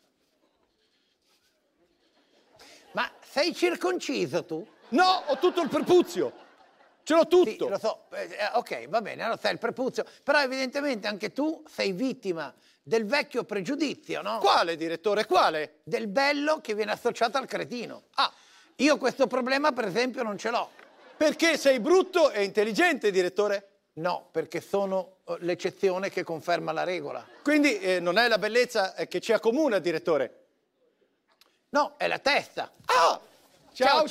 Ma sei circonciso tu? No, ho tutto il prepuzio. Ce l'ho tutto. Sì, lo so. Ok, va bene, allora sai il prepuzio. Però evidentemente anche tu sei vittima del vecchio pregiudizio, no? Quale, direttore, quale? Del bello che viene associato al cretino. Ah, io questo problema per esempio non ce l'ho. Perché sei brutto e intelligente, direttore? No, perché sono l'eccezione che conferma la regola. Quindi non è la bellezza che ci accomuna, direttore? No, è la testa. Ah! Ciao.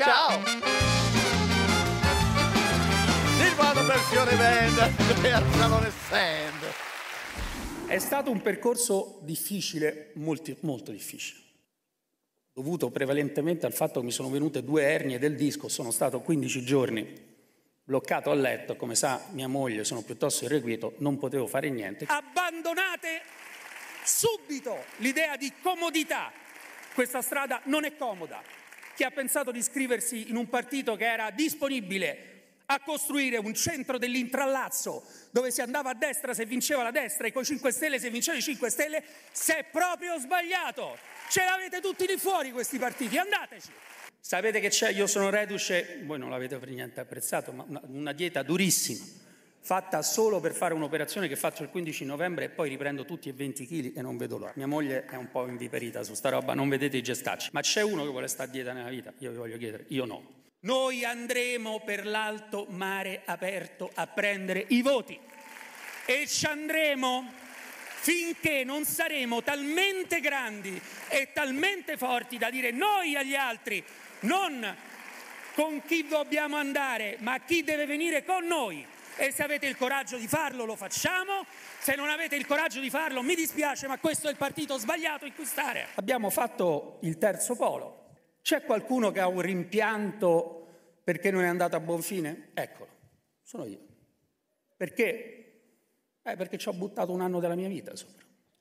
Silvano versione band e al Salone Sand. È stato un percorso difficile, molto difficile, dovuto prevalentemente al fatto che mi sono venute 2 ernie del disco, sono stato 15 giorni bloccato a letto, come sa mia moglie sono piuttosto irrequieto, non potevo fare niente. Abbandonate subito l'idea di comodità, questa strada non è comoda, chi ha pensato di iscriversi in un partito che era disponibile a costruire un centro dell'intrallazzo dove si andava a destra se vinceva la destra e coi 5 Stelle se vinceva i 5 Stelle, si è proprio sbagliato. Ce l'avete tutti lì fuori questi partiti, andateci. Sapete che c'è, io sono reduce, voi non l'avete per niente apprezzato, ma una dieta durissima, fatta solo per fare un'operazione che faccio il 15 novembre e poi riprendo tutti e 20 kg e non vedo l'ora. Mia moglie è un po' inviperita su sta roba, non vedete i gestacci. Ma c'è uno che vuole stare a dieta nella vita? Io vi voglio chiedere, io no. Noi andremo per l'alto mare aperto a prendere i voti e ci andremo finché non saremo talmente grandi e talmente forti da dire noi agli altri, non con chi dobbiamo andare, ma chi deve venire con noi. E se avete il coraggio di farlo, lo facciamo. Se non avete il coraggio di farlo, mi dispiace, ma questo è il partito sbagliato in cui stare. Abbiamo fatto il terzo polo. C'è qualcuno che ha un rimpianto perché non è andato a buon fine? Eccolo, sono io. Perché? Perché ci ho buttato un anno della mia vita sopra.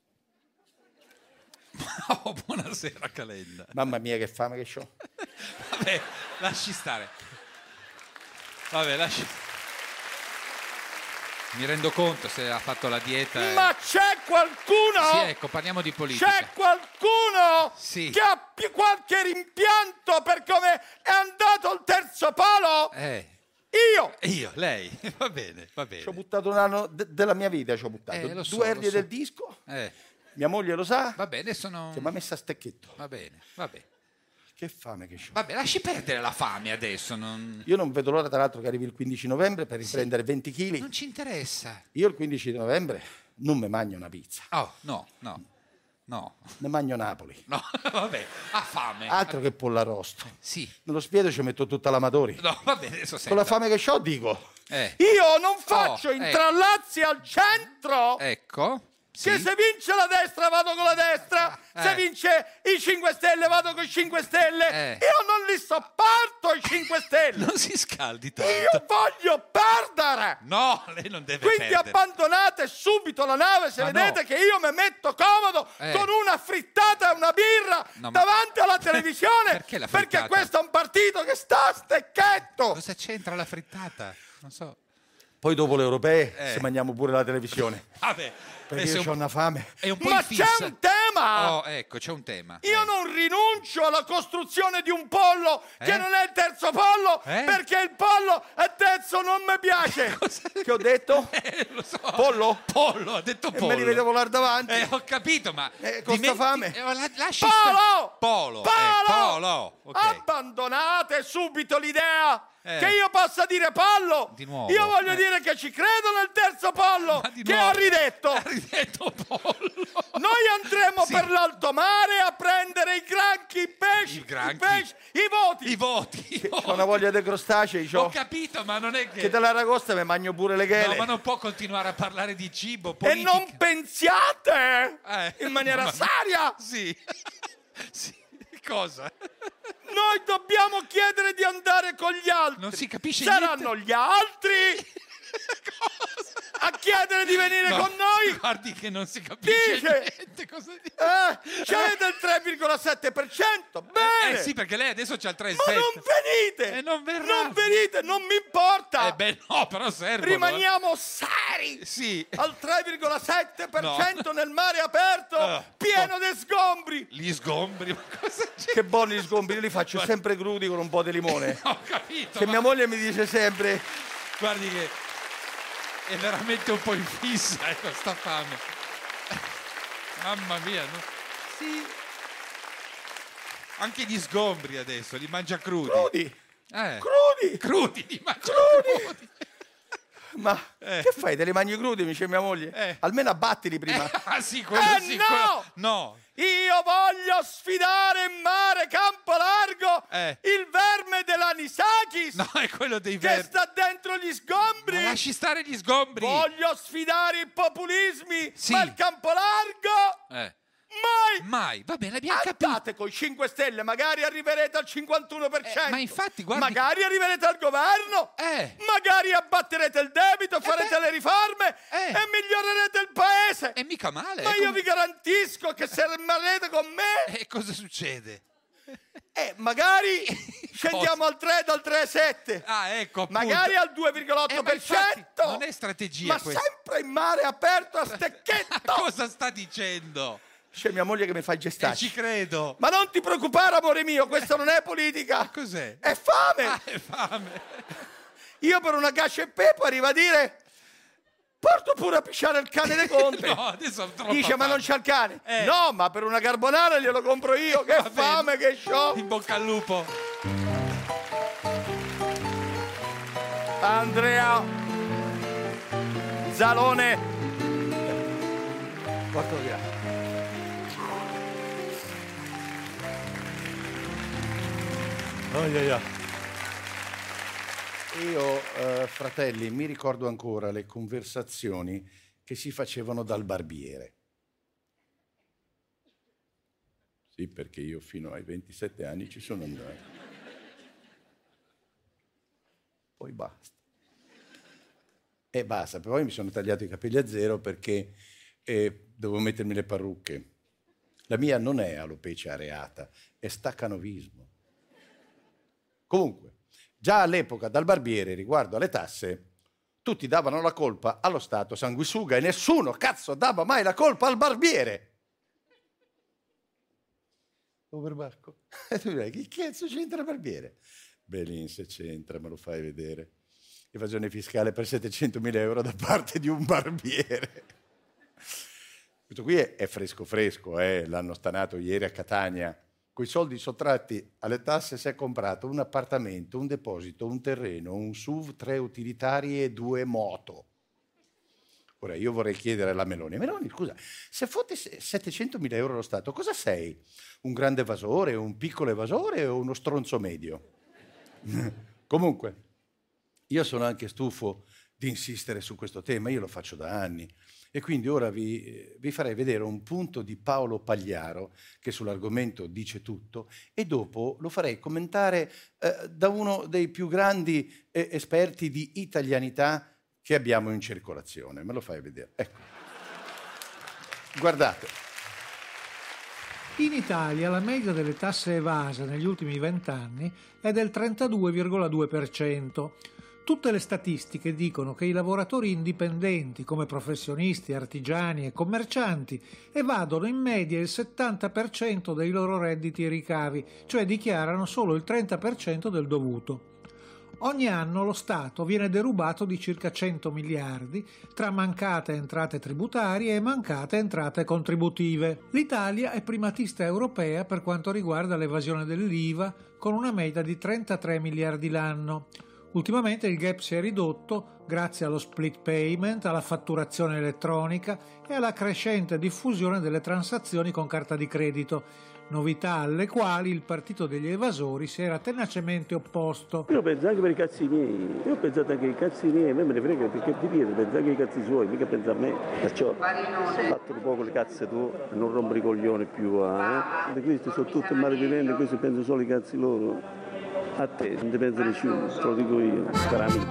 Oh, buonasera Calenda. Mamma mia che fame che c'ho. Vabbè, lasci stare. Vabbè, lasci. Mi rendo conto se ha fatto la dieta. Ma c'è qualcuno? Sì, ecco, parliamo di politica. C'è qualcuno sì. che ha più qualche rimpianto per come è andato il terzo polo? Io, lei, va bene, va bene. Ci ho buttato un anno della mia vita, ci ho buttato. Lo so, 2 ernie lo so. del disco. Mia moglie lo sa. Va bene, sono. Che mi ha messo a stecchetto. Va bene, va bene. Che fame che c'ho. Vabbè, lasci perdere la fame adesso. Io non vedo l'ora, tra l'altro, che arrivi il 15 novembre per riprendere 20 kg. Non ci interessa. Io il 15 novembre non mi mangio una pizza. Oh, no. Ne mangio Napoli. No, vabbè, ha fame. Altro che pollo arrosto. Sì. Nello spiedo ci metto tutta l'amatori. No, va bene, adesso Con la fame che c'ho dico. Io non faccio intrallazzi al centro. Ecco. Sì. Che se vince la destra vado con la destra, se vince i 5 Stelle vado con i 5 Stelle. Io non li sopporto i 5 Stelle. Non si scaldi tanto. Io voglio perdere. No, lei non deve Quindi perdere. abbandonate subito la nave se vedete che io mi metto comodo con una frittata e una birra davanti alla televisione. Perché la frittata? Perché questo è un partito che sta a stecchetto. Cosa c'entra la frittata? Non so. Poi dopo le europee se mangiamo pure la televisione. Vabbè. Perché io ho una fame. È un po' Ma infissa. c'è un tema! Oh, ecco, c'è un tema. Io non rinuncio alla costruzione di un pollo che non è il terzo pollo perché il pollo è terzo non mi piace. Che ho detto? Lo so. Pollo? Pollo, ha detto pollo. E me li vedo volare davanti. Ho capito, ma con sta fame. Lasci Polo! Polo! Okay. Abbandonate subito l'idea che io possa dire pollo. Di nuovo. Io voglio dire che ci credo nel terzo pollo che ho ridetto. Pollo. Noi andremo per l'alto mare a prendere i granchi, i pesci, i voti. Ho una voglia di crostacei. Ho capito, ma non è che dall'aragosta mi mangio pure le ghele. No, ma non può continuare a parlare di cibo, politica. E non pensiate in maniera seria. Sì. Sì. Cosa? Noi dobbiamo chiedere di andare con gli altri. Non si capisce Saranno gli altri a chiedere di venire con noi. Guardi che non si capisce niente. Cosa dice? C'avete il 3,7%. Bene. Sì, perché lei adesso c'ha il 3,7%. Ma non venite. Non verrà. Non venite, non mi importa. No, però servono. Rimaniamo seri. Sì. Al 3,7% nel mare aperto, pieno di sgombri. Gli sgombri? Ma cosa c'è? Che buoni gli sgombri, io li faccio sempre crudi con un po' di limone. Ho capito. Che mia moglie mi dice sempre. Guardi che è veramente un po' in fissa questa fame. Mamma mia, no? Sì. Anche gli sgombri adesso li mangia crudi. Crudi, li mangia crudi. Ma che fai? Te li mangi crudi, mi dice mia moglie? Almeno abbattili prima. Sì, quello sì. No! No. Io voglio sfidare in mare campo largo il verme dell'anisakis. No, è quello dei vermi. Che sta dentro gli sgombri. Ma lasci stare gli sgombri. Voglio sfidare i populismi. Ma il campo largo? Mai. Va bene, l'abbiamo capito. Andate con i 5 Stelle, magari arriverete al 51%. Ma infatti, guardi. Magari arriverete al governo. Magari abbatterete il debito, farete le riforme e migliorerete il paese. E mica male. Ma io vi garantisco che se rimarrete con me. E cosa succede? Magari scendiamo al 3 dal 3,7. Ecco, appunto. Magari al 2,8%. Non è strategia ma questa. sempre in mare aperto a stecchetto. Cosa sta dicendo? C'è mia moglie che mi fa i gestacci. Ci credo. Ma non ti preoccupare, amore mio, questa non è politica. Cos'è? È fame. È fame. Io per una cacio e pepe arrivo a dire... Porto pure a pisciare il cane dei Conte. No, adesso troppo Dice, ma non c'ha il cane. Eh. No, ma per una carbonara glielo compro io. Che Va fame bene. che c'ho. In bocca al lupo. Andrea Zalone. Porto via. Io, fratelli, mi ricordo ancora le conversazioni che si facevano dal barbiere. Sì, perché io fino ai 27 anni ci sono andato. Poi basta. E basta, poi mi sono tagliato i capelli a zero perché dovevo mettermi le parrucche. La mia non è alopecia areata, è staccanovismo. Comunque, già all'epoca dal barbiere riguardo alle tasse, tutti davano la colpa allo Stato sanguisuga e nessuno, cazzo, dava mai la colpa al barbiere. Overbacco. E tu direi, che cazzo c'entra il barbiere? Belin, se c'entra, me lo fai vedere. Evasione fiscale per 700.000 euro da parte di un barbiere. Questo qui è fresco fresco, l'hanno stanato ieri a Catania. Coi soldi sottratti alle tasse si è comprato un appartamento, un deposito, un terreno, un SUV, 3 utilitari e 2 moto. Ora, io vorrei chiedere alla Meloni, scusa, se fotti 700.000 euro allo Stato, cosa sei? Un grande evasore, un piccolo evasore o uno stronzo medio? Comunque, io sono anche stufo di insistere su questo tema, io lo faccio da anni. E quindi ora vi farei vedere un punto di Paolo Pagliaro che sull'argomento dice tutto e dopo lo farei commentare da uno dei più grandi esperti di italianità che abbiamo in circolazione. Me lo fai vedere? Ecco. Guardate. In Italia la media delle tasse evase negli ultimi 20 anni è del 32,2%. Tutte le statistiche dicono che i lavoratori indipendenti, come professionisti, artigiani e commercianti, evadono in media il 70% dei loro redditi e ricavi, cioè dichiarano solo il 30% del dovuto. Ogni anno lo Stato viene derubato di circa 100 miliardi tra mancate entrate tributarie e mancate entrate contributive. L'Italia è primatista europea per quanto riguarda l'evasione dell'IVA, con una media di 33 miliardi l'anno. Ultimamente il gap si è ridotto grazie allo split payment, alla fatturazione elettronica e alla crescente diffusione delle transazioni con carta di credito, novità alle quali il partito degli evasori si era tenacemente opposto. Io penso anche per i cazzi miei, io ho pensato anche ai cazzi miei, a me ne frega perché ti piede, penso anche ai cazzi suoi, mica pensa a me. Perciò fatto un po' le cazze tu, non rompere i coglioni più, e questi sono tutti malviventi, questi pensano solo ai cazzi loro. A te, non ti pensa nessuno, te lo dico io, caramente.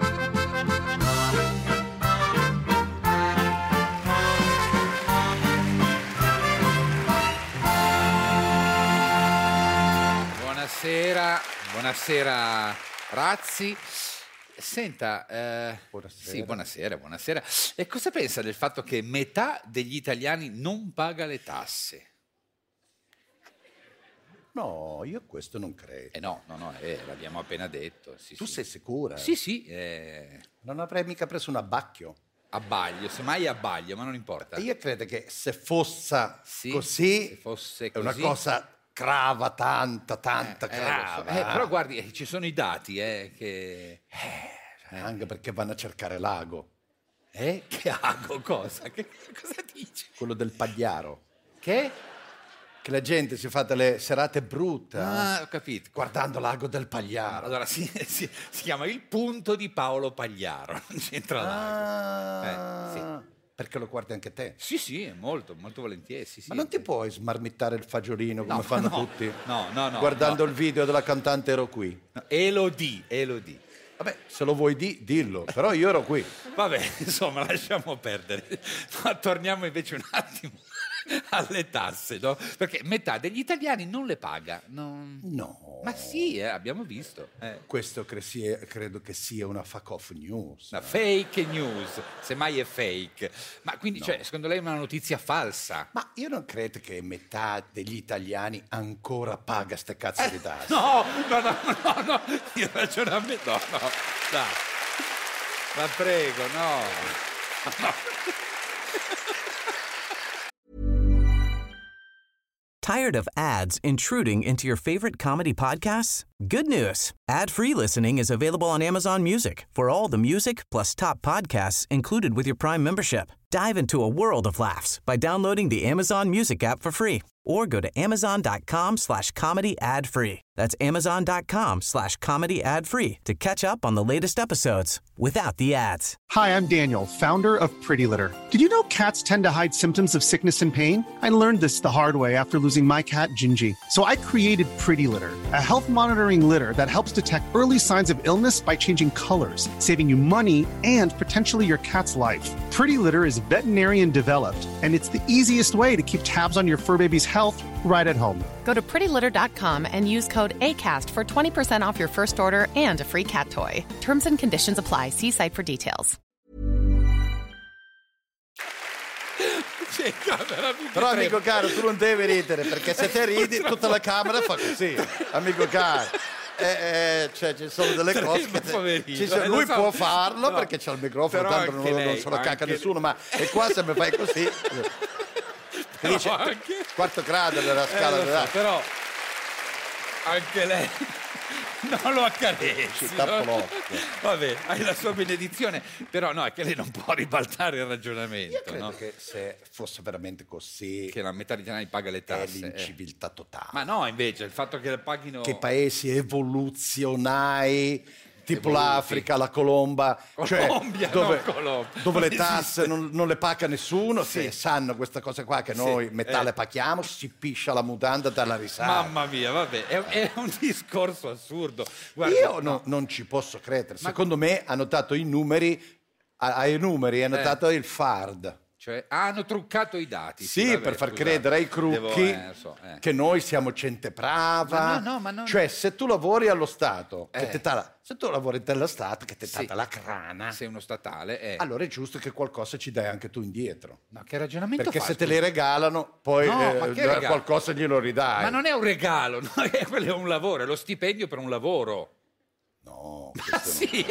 Buonasera Razzi. Senta, buonasera. Sì, buonasera. E cosa pensa del fatto che metà degli italiani non paga le tasse? No, io questo non credo. No, l'abbiamo appena detto. Sì, Tu sì. sei sicura? Sì. Non avrei mica preso un abbacchio. Abbaglio, semmai abbaglio, ma non importa. Io credo che se fosse così, se fosse è una così, cosa grava, tanta grava. però guardi, ci sono i dati, che... Anche perché vanno a cercare l'ago. Che ago? Cosa? Cosa dici? Quello del Pagliaro. Che? Che la gente si fa delle serate brutte. Ho capito. Guardando l'ago del Pagliaro. Allora, si chiama Il punto di Paolo Pagliaro. Non c'entra l'ago. Sì. Perché lo guardi anche te? Sì, molto volentieri. Sì, Ma non ti puoi smarmittare il fagiolino come fanno tutti? No. Guardando il video della cantante Ero qui. No, Elodie. Vabbè, se lo vuoi dillo, però io ero qui. Vabbè, insomma, lasciamo perdere. Ma torniamo invece un attimo alle tasse, no? Perché metà degli italiani non le paga. No. Ma sì, abbiamo visto. Questo credo che sia una fuck-off news. Una fake news, semmai è fake. Ma quindi, cioè, secondo lei è una notizia falsa? Ma io non credo che metà degli italiani ancora paga ste cazzo di tasse. No, il ragionamento, no, dai. La prego, no. Tired of ads intruding into your favorite comedy podcasts? Good news. Ad-free listening is available on Amazon Music for all the music plus top podcasts included with your Prime membership. Dive into a world of laughs by downloading the Amazon Music app for free or go to amazon.com/comedy ad-free. That's amazon.com/comedy ad-free to catch up on the latest episodes without the ads. Hi, I'm Daniel, founder of Pretty Litter. Did you know cats tend to hide symptoms of sickness and pain? I learned this the hard way after losing my cat, Gingy. So I created Pretty Litter, a health monitoring litter that helps detect early signs of illness by changing colors, saving you money and potentially your cat's life. Pretty Litter is veterinarian developed, and it's the easiest way to keep tabs on your fur baby's health right at home. Go to prettylitter.com and use code ACAST for 20% off your first order and a free cat toy. Terms and conditions apply. See site for details. Però amico caro, tu non devi ridere, perché se te ridi tutta la camera fa così, amico caro. Cioè ci sono delle cose che lui può farlo perché c'ha il microfono, tanto non se lo cacca nessuno, ma e qua se mi fai così dice, quarto grado della scala, però anche lei non lo accarezzi, no? Vabbè, hai la sua benedizione, però no, è che lei non può ribaltare il ragionamento. Io credo no? che se fosse veramente così, che la metà degli italiani paga le tasse, è l'inciviltà totale. Ma no, invece il fatto che paghino, che paesi evoluzionai tipo l'Africa, la Colombia, dove le tasse non le paga nessuno, se sanno questa cosa qua che noi metà le paghiamo, si piscia la mutanda dalla risata. Mamma mia, vabbè, è un discorso assurdo. Guarda, io non ci posso credere. Secondo me hanno dato i numeri, ai numeri hanno dato il FARD. Cioè, hanno truccato i dati. Sì, vabbè, per far credere ai crucchi che noi siamo gente brava. Ma no, cioè, se tu lavori allo Stato, se tu lavori dello Stato, che ti dà la crana, sei uno statale, allora è giusto che qualcosa ci dai anche tu indietro. Ma che ragionamento Perché fa? se te li regalano, poi qualcosa glielo ridai. Ma non è un regalo, no? Quello è un lavoro, è lo stipendio per un lavoro. No, sì,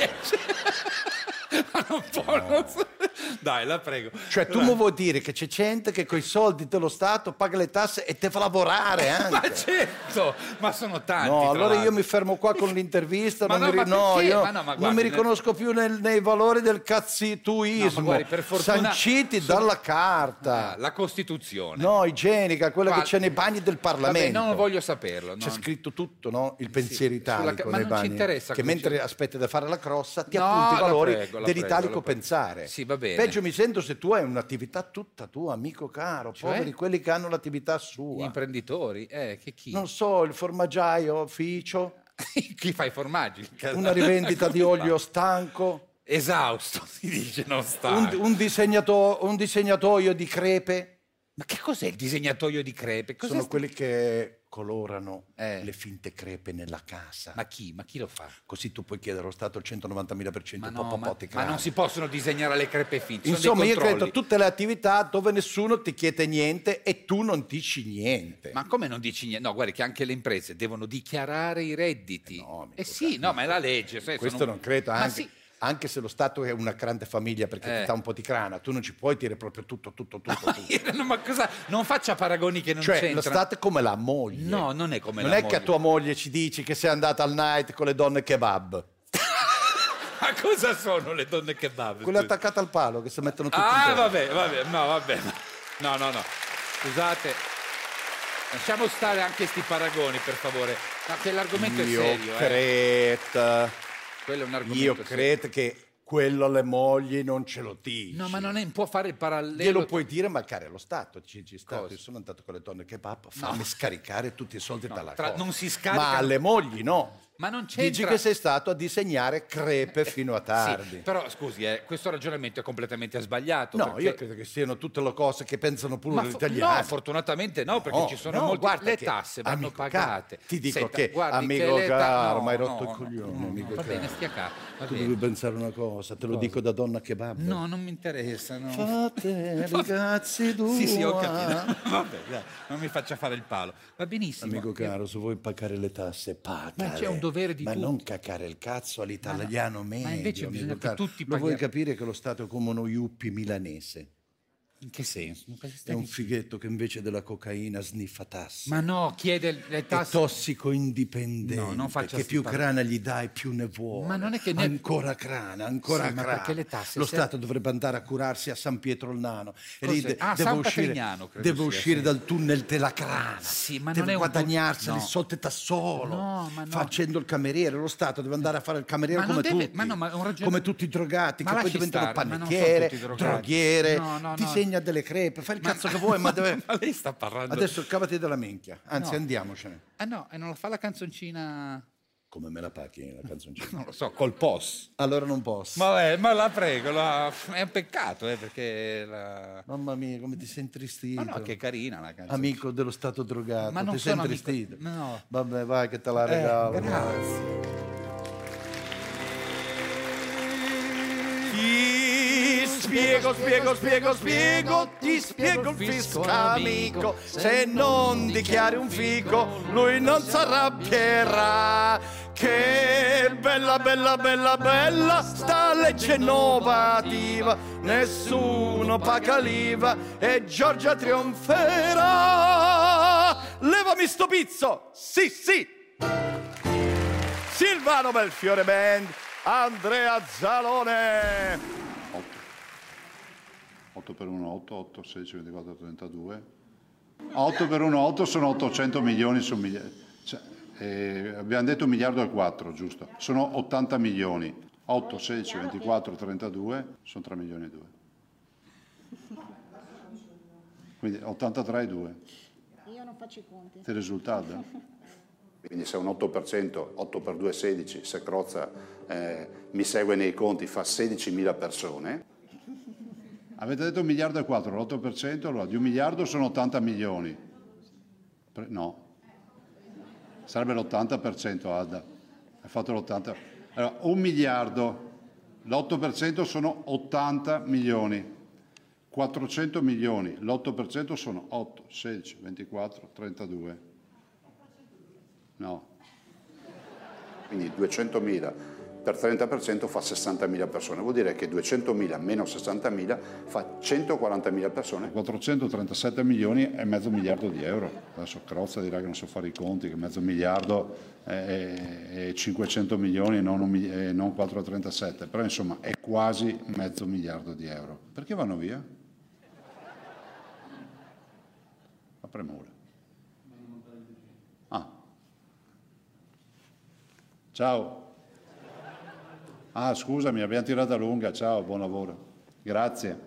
ma non può. Dai, la prego. Cioè, tu mi vuoi dire che c'è gente che coi soldi dello Stato paga le tasse e te fa lavorare anche? Ma certo, ma sono tanti. No, allora io mi fermo qua con l'intervista. Non mi riconosco più nei valori del cazzituismo sanciti dalla carta. La Costituzione. No, igienica, quella che c'è nei bagni del Parlamento. Vabbè, non voglio saperlo. C'è scritto tutto, no? Il pensiero italico nei bagni. Ci interessa. Che mentre aspetti da fare la crossa ti appunti i valori dell'italico pensare. Sì, va bene. Peggio mi sento se tu hai un'attività tutta tua, amico caro, poveri quelli che hanno l'attività sua. Gli imprenditori, che chi? Non so, il formaggiaio, Ficio. Chi fa i formaggi? Una rivendita di olio stanco. Esausto, si dice, non stanco. Un disegnatoio di crepe. Ma che cos'è il disegnatoio di crepe? Sono quelli che colorano le finte crepe nella casa. Ma chi lo fa? Così tu puoi chiedere allo Stato il 190.000%. Ma non si possono disegnare le crepe finte. Insomma, io credo tutte le attività dove nessuno ti chiede niente e tu non dici niente. Ma come non dici niente? No, guarda che anche le imprese devono dichiarare i redditi. Ma è la legge. Questo non credo, anche se lo Stato è una grande famiglia perché ti dà un po' di crana, tu non ci puoi dire proprio tutto. Ma cosa? Non faccia paragoni che non c'entrano. Lo Stato è come la moglie. No, non è come la moglie. Non è che a tua moglie ci dici che sei andata al night con le donne kebab. Ma cosa sono le donne kebab? Quelle attaccate al palo che si mettono tutti vabbè. No. Scusate. Lasciamo stare anche sti paragoni, per favore. No, che l'argomento è serio. Io credo che quello alle mogli non ce lo dici. No, ma non può fare il parallelo. Glielo puoi dire, ma cari allo Stato. Ci Stato. Io sono andato con le donne kebab, fammi scaricare tutti i soldi dalla cosa. Non si scarica. Ma alle mogli no. Ma non c'entra. Dici che sei stato a disegnare crepe fino a tardi. Sì, però scusi, questo ragionamento è completamente sbagliato. No, perché... io credo che siano tutte le cose che pensano pure gli italiani. No, fortunatamente no, perché ci sono molti... Le tasse vanno pagate. Ti dico Senta, che, guardi, amico che caro, mi hai rotto il coglione. Va bene, stia qua. Tu devi pensare una cosa, te lo dico da donna kebab. No, non mi interessa. No. Fate ragazzi due. Sì, ho capito. Vabbè, dai, non mi faccia fare il palo. Va benissimo. Amico caro, se vuoi pagare le tasse, pagale. Ma c'è un dovere di tutti. Ma non cacare il cazzo all'italiano medio. Ma invece bisogna che tutti paghiamo. Lo vuoi capire che lo Stato è come uno yuppie milanese? In che senso? È un fighetto che invece della cocaina sniffa tasse. Ma no, chiede le tasse. È tossico indipendente. No, non faccia che più crana gli dai, più ne vuole. Ma non è che ancora crana, ancora sì, crana. Ma perché le tasse? Lo Stato dovrebbe andare a curarsi a San Pietro il Nano. E lì deve uscire dal tunnel della crana. Sì, ma deve non è guadagnarseli sotto e tassolo. Facendo il cameriere. Lo Stato deve andare a fare il cameriere come tutti. Come tutti i drogati, che poi diventano panettiere, droghiere. Disegna delle crepe, fai il cazzo che vuoi, ma deve... Ma lei sta parlando... Adesso cavati della minchia, anzi andiamocene. Ah no, e non la fa la canzoncina... Come me la paghi la canzoncina? Non lo so, col POS. Allora non posso. Ma la prego, è un peccato, perché... Mamma mia, come ti sei intristito. Ma no, che carina la canzone. Amico dello Stato drogato, ma non ti sei intristito. No. Vabbè, vai che te la regalo. Grazie. Ti spiego il fisco amico, se non dichiari un fico, lui non si arrabbierà. Che bella sta legge innovativa, nessuno paga l'IVA e Giorgia trionferà. Levami sto pizzo, sì! Silvano Belfiore Band, Andrea Zalone. 8 per 1, 8, 8, 16, 24, 32. 8 per 1, 8 sono 800 milioni su abbiamo detto 1 miliardo e 4, giusto? Sono 80 milioni. 8, 16, 24, 32 sono 3 milioni e 2. Quindi 83 e 2. Io non faccio i conti. Ti risultato? Quindi se un 8%, 8 per 2 è 16, se Crozza mi segue nei conti fa 16.000 persone. Avete detto 1 miliardo e 4, l'8%, allora di 1 miliardo sono 80 milioni. No, sarebbe l'80%, Alda. Hai fatto l'80%. Allora, 1 miliardo, l'8% sono 80 milioni. 400 milioni, l'8% sono 8, 16, 24, 32. No. Quindi 200.000 per 30% fa 60.000 persone, vuol dire che 200.000 meno 60.000 fa 140.000 persone. 437 milioni e mezzo miliardo di euro. Adesso Crozza dirà che non so fare i conti, che mezzo miliardo è 500 milioni e non 437, però insomma è quasi mezzo miliardo di euro. Perché vanno via? La premura. Ciao. Scusami, abbiamo tirato a lunga. Ciao, buon lavoro. Grazie.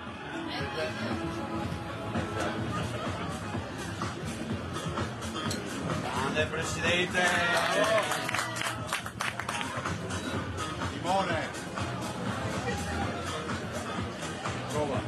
Grande Presidente. Simone. Prova.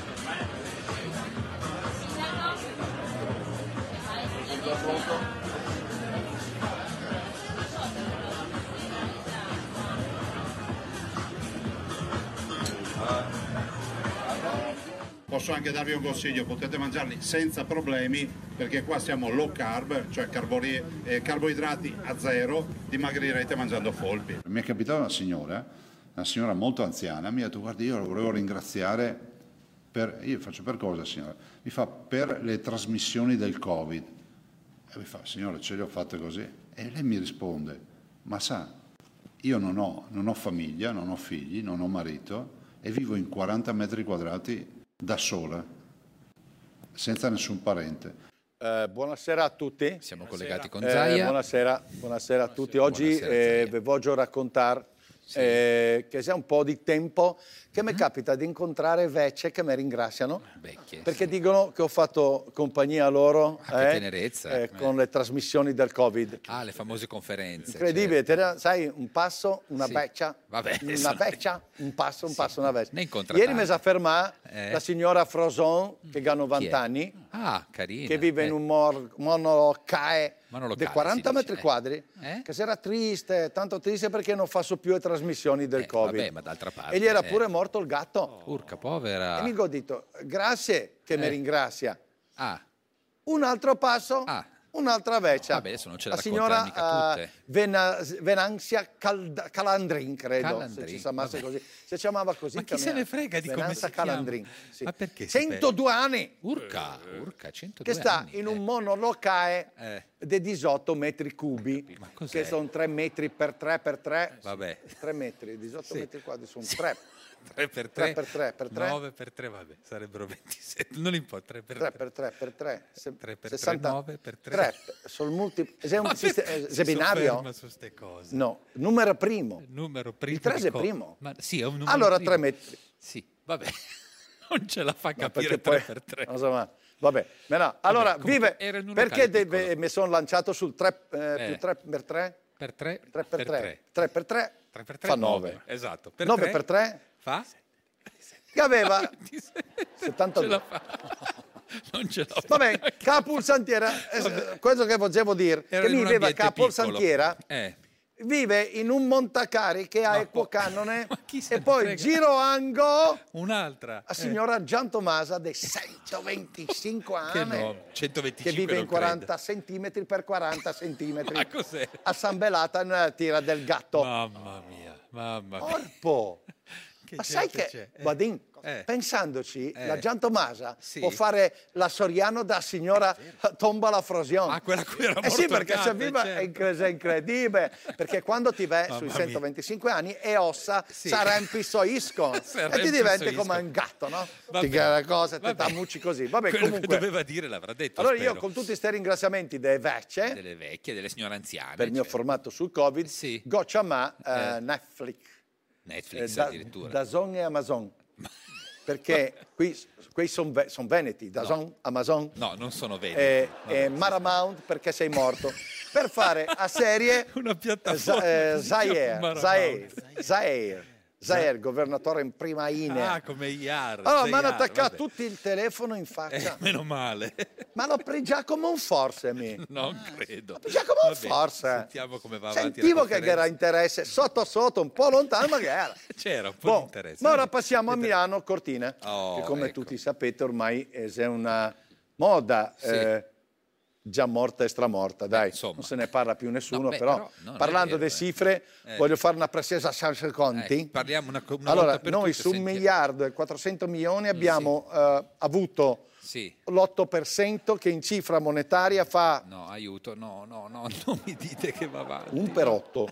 Posso anche darvi un consiglio, potete mangiarli senza problemi perché qua siamo low carb, cioè carboidrati a zero, dimagrirete mangiando folpi. Mi è capitata una signora molto anziana, mi ha detto guardi io la volevo ringraziare io faccio per cosa signora? Mi fa per le trasmissioni del Covid. E mi fa signora ce le ho fatte così e lei mi risponde ma sa io non ho famiglia, non ho figli, non ho marito e vivo in 40 metri quadrati da sola, senza nessun parente. Buonasera a tutti. Siamo collegati con Zaia. Buonasera a tutti. Oggi vi voglio raccontare che sia un po' di tempo che mi capita di incontrare vecchie che mi ringraziano perché dicono che ho fatto compagnia a loro che tenerezza, con le trasmissioni del Covid. Le famose conferenze. Incredibile, sai, un passo, una vecchia, Vabbè, una vecchia, un passo, una vecchia. Ne incontra Ieri mi tante. sa fermare la signora Frozon che ha 90 anni, carina. che vive in un monolocae di 40 metri quadri, che si era triste, tanto triste perché non faccio più le trasmissioni del Covid. Vabbè, ma d'altra parte. E gli era pure morto il gatto. Urca povera. E mi ho detto, grazie che mi ringrazia. Un altro passo, un'altra vecchia. Vabbè, adesso non ce la signora mica tutte. Venanzia Calandrin, credo, se ci chiamasse così. Se chiamava così. Ma chi se ne frega di come si Calandrin. Sì. Ma perché? 102 anni. Urca, 102 che sta anni, in un monolocae di 18 metri cubi, che sono 3 metri per 3 per 3. Vabbè. 3 metri, 18 metri quadri sono 3. 3 per 3 per 3 per 3. 9 per 3, vabbè, sarebbero 27. Non importa, 3 per 3 per 3 per 3. 3 per 60, 3, 9 per 3. 3 sul è un binario? Su ste cose. No, numero primo. Numero primo. Il 3 è primo. Ma sì, è un numero allora primo. 3 metri. Sì, vabbè. Non ce la fa capire 3 poi, per 3. Insomma, vabbè. No. Allora, comunque, vive perché mi sono lanciato sul 3 più 3 per 3? Per 3? 3 per 3. 3 per 3 fa 9. Esatto. 9 per 3 fa? Che aveva 72. Non ce l'ho. Vabbè, Capulsantiera, quello che volevo dire, che mi aveva Capulsantiera, vive in un montacarri che ha equocannone e poi giroango un'altra la signora Gian Tomasa dei 125 anni che, no, 125 che vive in 40 centimetri per 40 centimetri. Ma cos'è? Assambellata nella tira del gatto. Mamma mia. Corpo. Ma sai che, Badin, pensandoci, la Gian Tomasa può fare la Soriano da signora Tomba la Frosione. Quella cui era morto sì, perché il se gatto, viva è incredibile, perché quando ti vai sui 125 anni e ossa sarempi soisco e ti diventi come un gatto, no? Ti la cosa, ti tammucci così. Vabbè, quello comunque che doveva dire l'avrà detto. Allora spero. io con tutti questi ringraziamenti delle vecchie, delle signore anziane, per il mio formato sul Covid, goccia ma Netflix addirittura. DAZN e Amazon. Perché qui sono veneti, DAZN, Amazon. No, non sono veneti. E Paramount perché sei morto. Per fare a serie una piattaforma Zaire, governatore in prima linea. Come IAR. Allora mi hanno attaccato tutti il telefono in faccia. Meno male. Ma l'ho preso come un forse. Non credo. L'ho preso come un forse. Sentiamo come va avanti. Sentivo che era interesse sotto, un po' lontano, ma che era. C'era un po' di interesse. Ma ora passiamo a Milano Cortina, che come tutti sapete ormai è una moda. Già morta e stramorta, dai, non se ne parla più nessuno, però parlando di cifre voglio fare una precisa conti. Parliamo una allora, volta per noi tutte, su 1 miliardo e 400 milioni abbiamo avuto l'8% che in cifra monetaria fa... No, aiuto, no, non mi dite che va avanti. 1 per 8,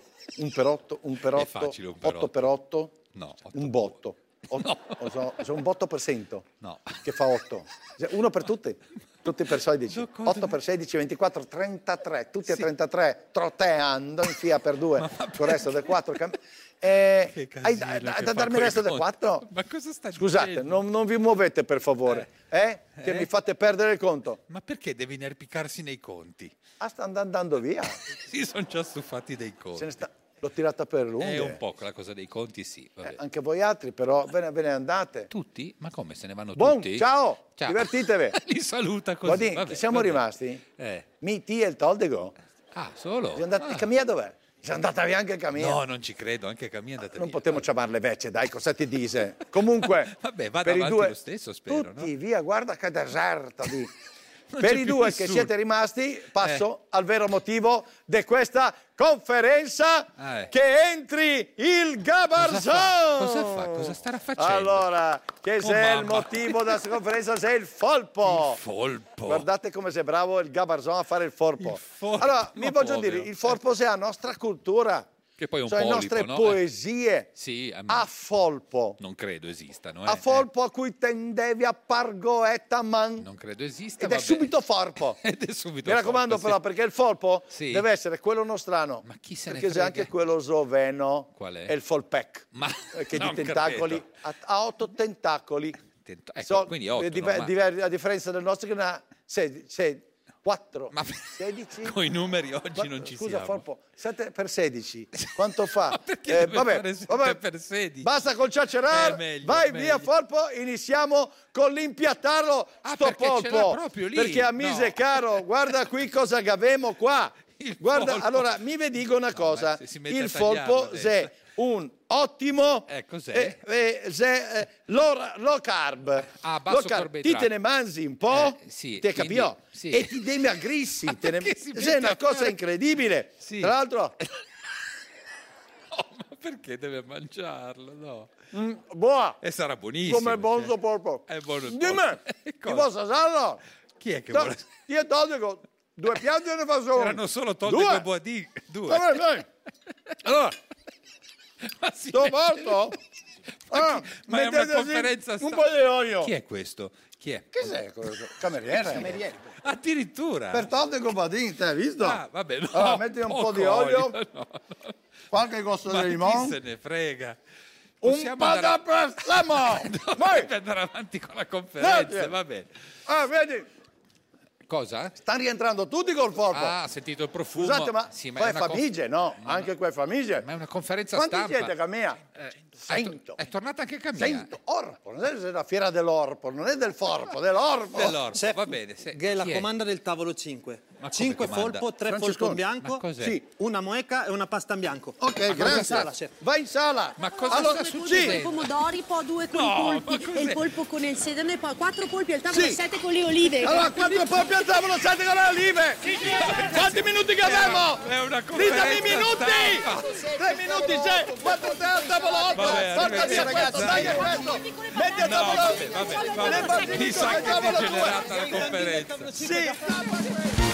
8 per 8, no, un botto. C'è un botto per cento che fa 8. Uno per tutti per 16. 8 per 16, 24, 33. Tutti a 33 troteando in fila per 2. Con il resto del 4. Hai da darmi il resto del 4? Ma cosa sta Scusate, non vi muovete per favore. Che mi fate perdere il conto. Ma perché devi inerpicarsi nei conti? Stanno andando via. Si sono già stufati dei conti. L'ho tirata per lunghe. Un po' quella cosa dei conti, sì. Anche voi altri, però ve ne andate. Tutti? Ma come se ne vanno Buon, tutti? Ciao, divertitevi. Li saluta così. Guardi, siamo rimasti? Miti e il Toldego. Solo? Siamo andati, Camilla dov'è? Sei andata via anche Camilla? No, non ci credo, anche Camilla è andata via. Non potremmo chiamarle vecchie, dai, cosa ti dice? Comunque, vabbè, vada per avanti i due, lo stesso, spero. Tutti via, guarda che deserta di... Per i due che siete rimasti, passo al vero motivo di questa conferenza, che entri il Gabarzon! Cosa fa? Cosa starà facendo? Allora, che se il motivo della conferenza sei il folpo. Il folpo. Guardate come sei bravo il Gabarzon a fare il folpo. Allora, mi voglio dire, il folpo è la nostra cultura. Che poi è un sono le polipo, nostre no? poesie Sì, a Folpo. non credo esistano. A Folpo a cui tendevi a pargoetaman. Non credo esista. Ed è subito Folpo. Ed è subito Mi raccomando Folpo, però, sì. perché il Folpo Sì. deve essere quello nostrano. Ma chi se ne perché c'è frega? anche quello sloveno. Qual è? È il Folpec. Ma che non di tentacoli ha 8 tentacoli. Ecco, quindi 8, a differenza del nostro che ne ha 4, 16. Con i numeri oggi non ci Scusa, siamo. Folpo, 7 per 16, quanto fa? Perché deve fare 7 per 16? Basta col ciacerare, meglio, vai meglio. via Folpo, iniziamo con l'impiattarlo sto perché ce l'ha polpo. proprio lì? Perché a mise No. caro, guarda qui cosa avemo qua. Guarda, polpo. allora mi vi dico una cosa, se si mette il a tagliarlo Folpo adesso. è un ottimo cos'è? low carb. basso Low carb. carboidrato. Ti te ne mangi un po', sì, te quindi- capio? sì. E ti dimagrissi. si È una mette a cosa fare- incredibile. Sì. Tra l'altro, Ma perché deve mangiarlo? No. buona. E sarà buonissimo. Come buon sto polpo. È buono il Dimmi, polpo. ti Cosa? posso sallo? Chi è che vuole? Io dico, 2 piatti ne fa solo. Erano solo tolte Due. e buadì. 2. Vabbè, dai. Allora, Ma sì, sto morto? ma è una mettete conferenza un po' di olio. Chi è questo? Chi è? Che sei questo? Cameriere. Addirittura. Per tolte e compadini, te hai visto? Ah, vabbè, no. Allora, metti un po' poco di olio, no. qualche costo Ma di chi limone. se ne frega? Un Possiamo po' andare- da prezzemolo! Vai! Dovete andare avanti con la conferenza, Grazie. va bene. Ah, vedi? Cosa? Stanno rientrando tutti col Folpo. Ah, ha sentito il profumo. Scusate, ma Sì, quelle è una famiglie, no? Anche quelle famiglie. Ma è una conferenza Quanti stampa. siete, Camilla? 100. È tornata anche Camilla. 100. Orpo, non è la fiera dell'orpo, non è del Forpo, dell'orpo. Dell'orpo, va bene. Che è la Chi è? comanda del tavolo 5. Ma come 5 comanda? folpo, 3 Francesconi. folpo in Ma bianco, cos'è? Sì. una moeca e una pasta in bianco. Ok, Vai in grazie. sala, chef. Vai in sala. Ma cosa Allora, sta sì. succedendo? Pomodori, poi 2 con No, i ma polpi cos'è? e il polpo con il sedano e poi 4 polpi al tavolo Sì. e 7 con le olive. Allora, 4 polpi al tavolo, 7 con le olive. Quanti minuti che abbiamo? È una conferenza Ditemi i minuti. stampa. 3 minuti, 6, 4 al tavolo, 8. Vabbè, Porta via arrivederci. questo, dai che questo. Metti al No, tavolo. vabbè. Mi sa che è degenerata la conferenza. Sì.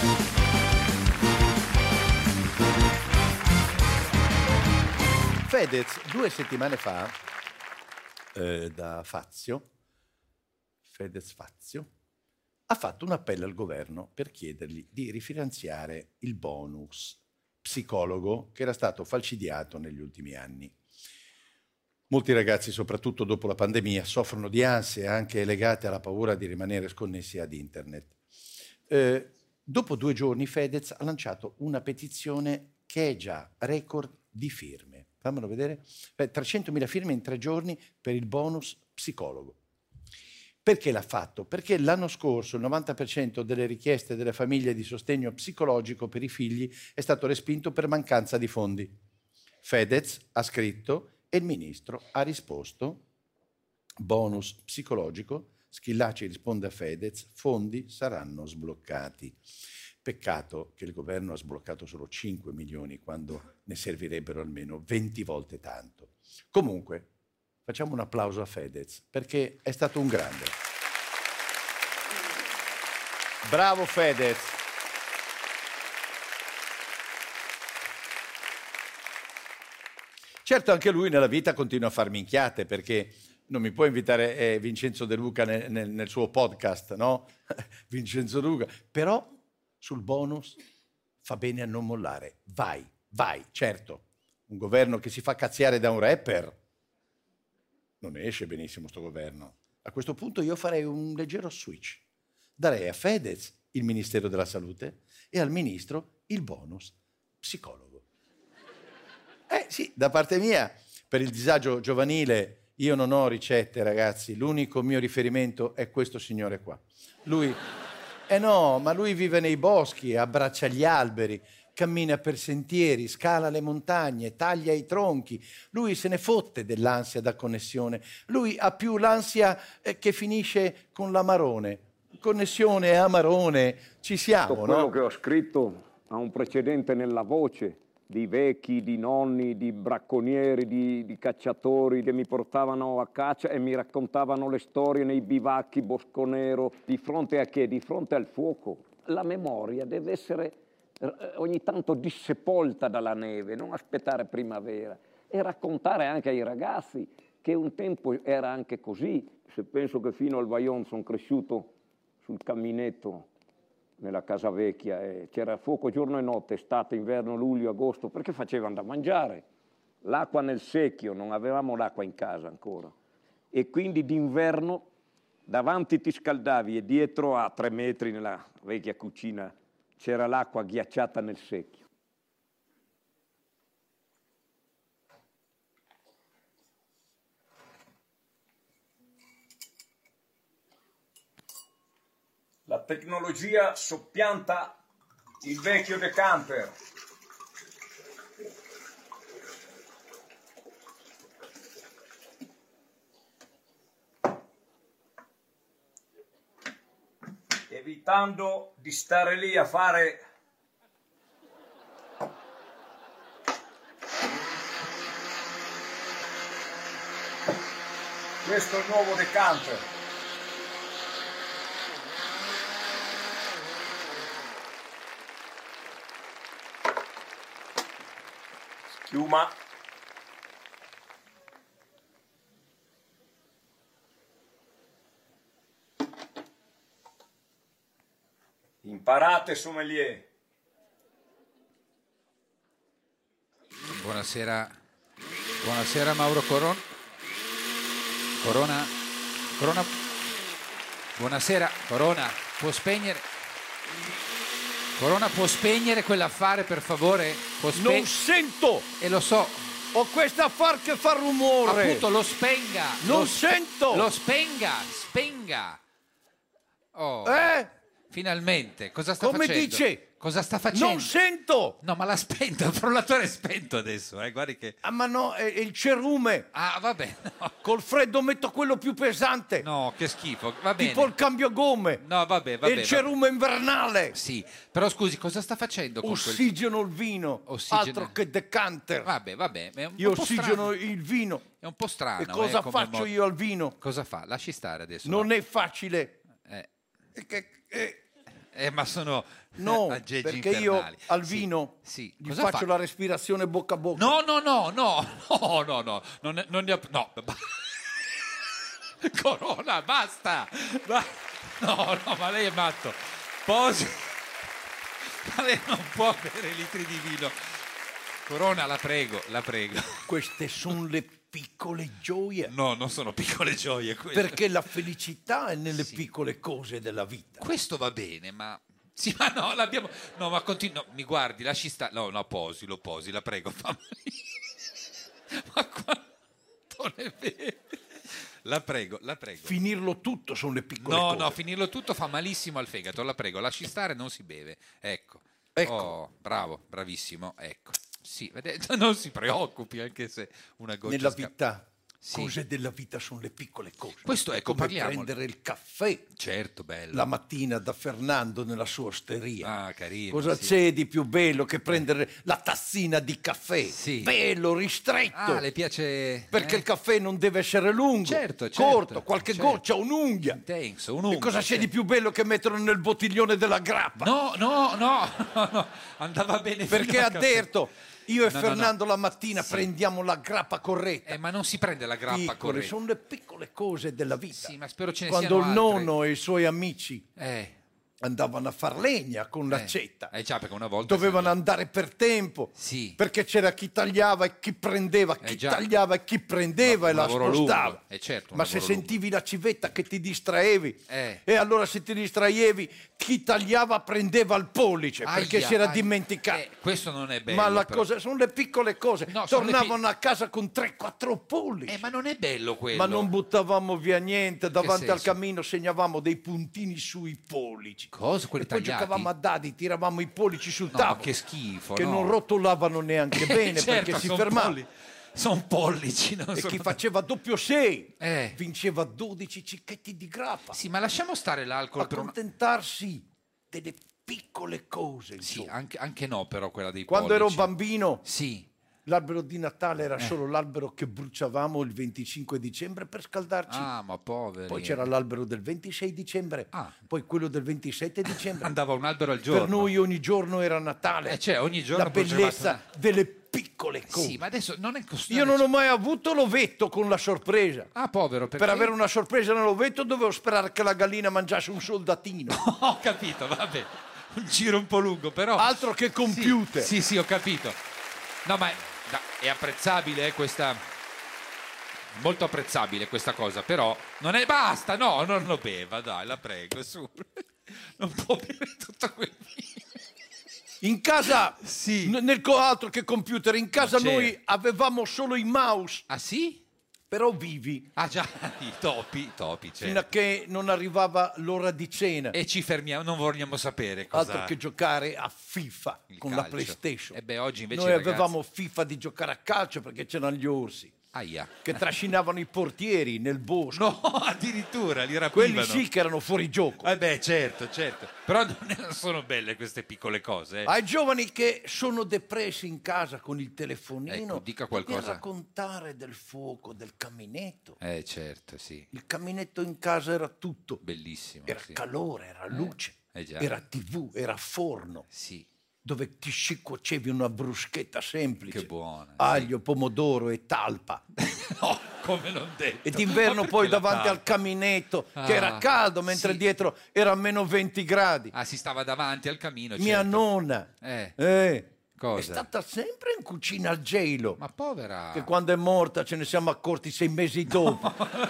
Fedez 2 settimane fa da Fazio, Fedez Fazio, ha fatto un appello al governo per chiedergli di rifinanziare il bonus psicologo che era stato falcidiato negli ultimi anni. Molti ragazzi, soprattutto dopo la pandemia, soffrono di ansie anche legate alla paura di rimanere sconnessi ad internet. Dopo 2 giorni Fedez ha lanciato una petizione che è già record di firme. Fammelo vedere. 300.000 firme in 3 giorni per il bonus psicologo. Perché l'ha fatto? Perché l'anno scorso il 90% delle richieste delle famiglie di sostegno psicologico per i figli è stato respinto per mancanza di fondi. Fedez ha scritto e il ministro ha risposto: bonus psicologico, Schillaci risponde a Fedez, fondi saranno sbloccati. Peccato che il governo ha sbloccato solo 5 milioni quando ne servirebbero almeno 20 volte tanto. Comunque, facciamo un applauso a Fedez perché è stato un grande. Bravo Fedez. Certo, anche lui nella vita continua a far minchiate perché non mi può invitare Vincenzo De Luca nel suo podcast, no? Vincenzo De Luca. Però sul bonus fa bene a non mollare. Vai, certo. Un governo che si fa cazziare da un rapper non ne esce benissimo sto governo. A questo punto io farei un leggero switch. Darei a Fedez il Ministero della Salute e al Ministro il bonus psicologo. Sì, da parte mia, per il disagio giovanile, io non ho ricette, ragazzi. L'unico mio riferimento è questo signore qua. Lui, no, ma lui vive nei boschi, abbraccia gli alberi, cammina per sentieri, scala le montagne, taglia i tronchi. Lui se ne fotte dell'ansia da connessione. Lui ha più l'ansia che finisce con l'amarone. Connessione e amarone, ci siamo, Tutto quello no? che ho scritto ha un precedente nella voce di vecchi, di nonni, di bracconieri, di cacciatori che mi portavano a caccia e mi raccontavano le storie nei bivacchi Bosco Nero. Di fronte a che? Di fronte al fuoco. La memoria deve essere ogni tanto dissepolta dalla neve, non aspettare primavera, e raccontare anche ai ragazzi che un tempo era anche così. Se penso che fino al Vajont sono cresciuto sul camminetto nella casa vecchia, e c'era fuoco giorno e notte, estate, inverno, luglio, agosto, perché facevano da mangiare. L'acqua nel secchio, non avevamo l'acqua in casa ancora. E quindi d'inverno davanti ti scaldavi e dietro a 3 metri nella vecchia cucina c'era l'acqua ghiacciata nel secchio. La tecnologia soppianta il vecchio decanter. Evitando di stare lì a fare questo è il nuovo decanter. Schiuma. Imparate, sommelier. Buonasera. Buonasera Mauro Corona. Corona. Buonasera. Corona, può spegnere? Corona, può spegnere quell'affare, per favore? Non sento! E lo so. Ho questo affare che fa rumore. Appunto, lo spenga. Non sento! Lo spenga. Oh. Finalmente. Cosa sta Come facendo? dice? Cosa sta facendo? Non sento! No, ma l'ha spento, il frullatore è spento adesso, guardi che... Ah, ma no, è il cerume. Ah, vabbè, no. Col freddo metto quello più pesante. No, che schifo, va bene. Tipo il cambiogomme. No, vabbè. E il cerume invernale. Sì, però scusi, cosa sta facendo con Ossigeno il vino, altro che decanter. Vabbè. È un io po' ossigeno strano. il vino. È un po' strano. E cosa faccio io al vino? Cosa fa? Lasci stare adesso. Non è facile. Ma sono aggeggi perché infernali. Io al vino gli faccio la respirazione bocca a bocca. No. Non ne ho... No. Corona, basta. No, ma lei è matto. Posi. Ma lei non può bere litri di vino. Corona, la prego. Queste sono le piccole gioie. No, non sono piccole gioie quelle. Perché la felicità è nelle piccole cose della vita. Questo va bene, ma... Sì, ma no, l'abbiamo... No, ma continua... mi guardi, lasci stare... No, posi, la prego, fammi... Ma quanto ne vedi? La prego. Finirlo tutto sono le piccole cose. No, finirlo tutto fa malissimo al fegato, la prego, lasci stare, non si beve. Ecco. Oh, bravo, bravissimo, ecco. Sì, non si preoccupi, anche se una goccia... Nella vita, cose della vita sono le piccole cose. Questo è come prendere il caffè. Certo, bello. La mattina da Fernando nella sua osteria. Ah, carino. Cosa c'è di più bello che prendere la tazzina di caffè? Sì. Bello, ristretto. Ah, le piace... Perché il caffè non deve essere lungo, corto, qualche goccia, un'unghia. Intenso, un'unghia. E cosa c'è di più bello che metterlo nel bottiglione della grappa? No. Andava bene perché fino ha detto... Io e No. Fernando la mattina prendiamo la grappa corretta. Ma non si prende la grappa corretta. Sono le piccole cose della vita. Sì, ma spero ce ne Quando siano il altre. nonno e i suoi amici andavano a far legna con l'accetta. Già, perché una volta dovevano andare per tempo. Sì. Perché c'era chi tagliava e chi prendeva, chi tagliava e chi prendeva e la spostava. Certo, ma se sentivi la civetta che ti distraevi, e allora se ti distraevi, chi tagliava prendeva il pollice perché si era dimenticato. Questo non è bello. Ma la però. cosa, sono le piccole cose. No, sono tornavano a casa con 3-4 pollici. Ma non è bello quello. Ma non buttavamo via niente. Davanti al senso? cammino segnavamo dei puntini sui pollici. Cosa? Quelli e poi tagliati? giocavamo a dadi, tiravamo i pollici sul No, tavolo. che schifo. Che no. non rotolavano neanche bene Certo, perché si son fermavano. Sono pollici. Non E sono... chi faceva doppio 6 vinceva 12 cicchetti di grappa. Sì, ma lasciamo stare l'alcol. Accontentarsi delle piccole cose. Sì, anche no, però quella dei Quando ero pollici. bambino, sì. L'albero di Natale era solo l'albero che bruciavamo il 25 dicembre per scaldarci. Ah, ma poveri. Poi c'era l'albero del 26 dicembre, poi quello del 27 dicembre. Andava un albero al giorno. Per noi ogni giorno era Natale. Cioè, ogni giorno la bellezza delle piccole cose. Sì, ma adesso non è così. Io non ho mai avuto l'ovetto con la sorpresa. Ah, povero, perché? Per avere una sorpresa nell'ovetto dovevo sperare che la gallina mangiasse un soldatino. Ho capito, vabbè. Un giro un po' lungo, però. Altro che computer. Sì, ho capito. No, ma è apprezzabile questa. Molto apprezzabile questa cosa, però non è. Basta, no, non lo beva, dai, la prego, su. Non può bere tutto quel vino. In casa, nel altro che computer, in casa c'era. noi avevamo solo i mouse. Ah sì? Però vivi. Ah già, i topi, certo. Fino a che non arrivava l'ora di cena. E ci fermiamo, non vogliamo sapere cosa. Altro che giocare a FIFA con la calcio. PlayStation. E beh, oggi invece noi ragazzi... avevamo FIFA di giocare a calcio perché c'erano gli orsi. Aia. Che trascinavano i portieri nel bosco. No, addirittura li rapivano. Quelli sì che erano fuori gioco. Beh, certo. Però non sono belle queste piccole cose. Ai giovani che sono depressi in casa con il telefonino, ecco, dica qualcosa. devi raccontare del fuoco, del caminetto. Certo, sì. Il caminetto in casa era tutto. Bellissimo. Era calore, era luce, già. era TV, era forno. Sì. Dove ti scicuocevi una bruschetta semplice. Che buona. Aglio, pomodoro e talpa. No, come non detto. E d'inverno poi davanti al caminetto, che era caldo, mentre dietro era meno 20 gradi. Ah, si stava davanti al camino. Mia certo. nonna. Cosa? È stata sempre in cucina al gelo. Ma povera. Che quando è morta ce ne siamo accorti 6 mesi dopo.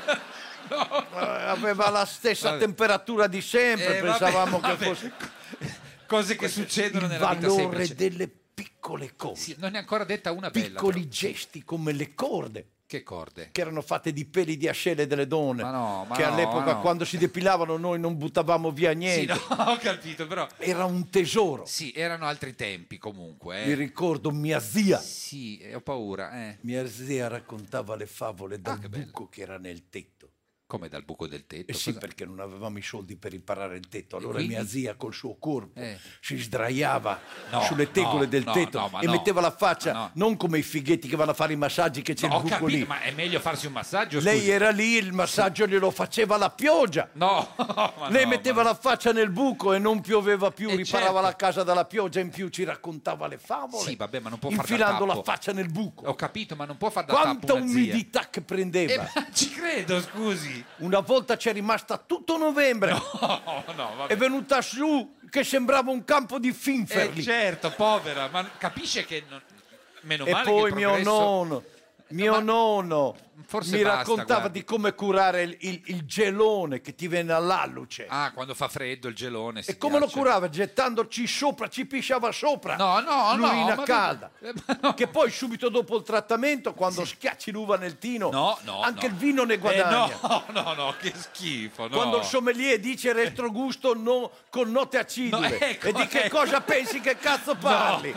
Aveva la stessa temperatura di sempre, pensavamo che fosse... Cose che succedono nella vita semplice. semplice. Il valore delle piccole cose. Sì, non ne ha ancora detta una bella. Piccoli gesti come le corde. Che corde? Che erano fatte di peli di ascelle delle donne. Ma che all'epoca quando si depilavano noi non buttavamo via niente. Sì, no, ho capito, però. Era un tesoro. Sì, erano altri tempi comunque. Mi ricordo mia zia. Sì, ho paura. Mia zia raccontava le favole dal buco che era nel tetto. Come dal buco del tetto? Sì, perché non avevamo i soldi per riparare il tetto. Allora quindi? mia zia col suo corpo si sdraiava sulle tegole del tetto e no. metteva la faccia, non come i fighetti che vanno a fare i massaggi che c'è il buco capito, lì. Ma è meglio farsi un massaggio, Lei scusi. era lì, il massaggio glielo faceva la pioggia. No, Lei metteva la faccia nel buco e non pioveva più, riparava certo. la casa dalla pioggia, in più ci raccontava le favole. Sì, vabbè, ma non può far da infilando tappo. la faccia nel buco. Ho capito, ma non può far da Quanta tappo una zia. umidità che prendeva. Ci credo, scusi. Una volta c'è rimasta tutto novembre. No, vabbè. È venuta su che sembrava un campo di finferli. Certo, povera, ma capisce che meno E male poi che il progresso... mio nonno forse mi basta, raccontava guardi. di come curare il gelone che ti viene all'alluce. Ah, quando fa freddo il gelone si E come lo ghiaccia. curava? Gettandoci sopra, ci pisciava sopra. No, l'urina ma- calda. Che poi subito dopo il trattamento, quando schiacci l'uva nel tino, anche il vino ne guadagna. No, che schifo, no. Quando il sommelier dice retrogusto con note acidule. No, ecco, e di che ecco. cosa pensi che cazzo parli?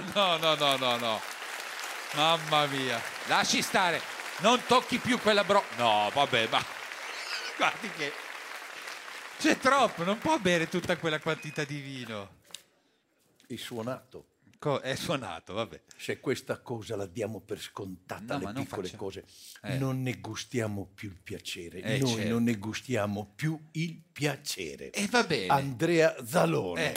No. Mamma mia. Lasci stare. Non tocchi più quella No, vabbè, ma guardi che c'è troppo, non può bere tutta quella quantità di vino. È suonato. È suonato, vabbè. Se questa cosa la diamo per scontata, No, ma le non piccole facciamo. cose, non ne gustiamo più il piacere. Noi certo. non ne gustiamo più il piacere. E va bene. Andrea Zalone.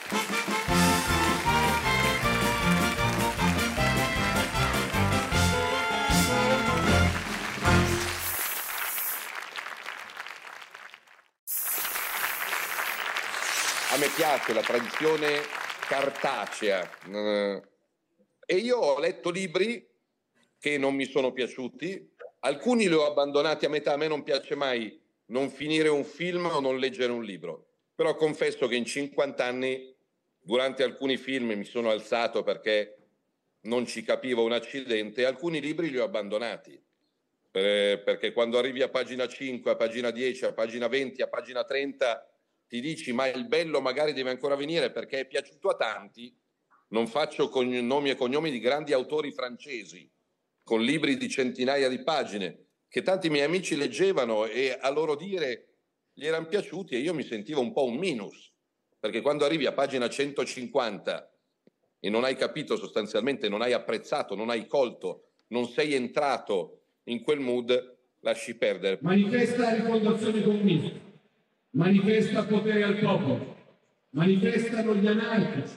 A me piace la tradizione cartacea e io ho letto libri che non mi sono piaciuti, alcuni li ho abbandonati a metà. A me non piace mai non finire un film o non leggere un libro, però confesso che in 50 anni durante alcuni film mi sono alzato perché non ci capivo un accidente e alcuni libri li ho abbandonati perché quando arrivi a pagina 5, a pagina 10, a pagina 20, a pagina 30 ti dici ma il bello magari deve ancora venire perché è piaciuto a tanti. Non faccio nomi e cognomi di grandi autori francesi con libri di centinaia di pagine che tanti miei amici leggevano e a loro dire gli erano piaciuti e io mi sentivo un po' un minus, perché quando arrivi a pagina 150 e non hai capito sostanzialmente, non hai apprezzato, non hai colto, non sei entrato in quel mood, lasci perdere. Manifesta rifondazione comunista, manifesta potere al popolo, manifestano gli anarchici,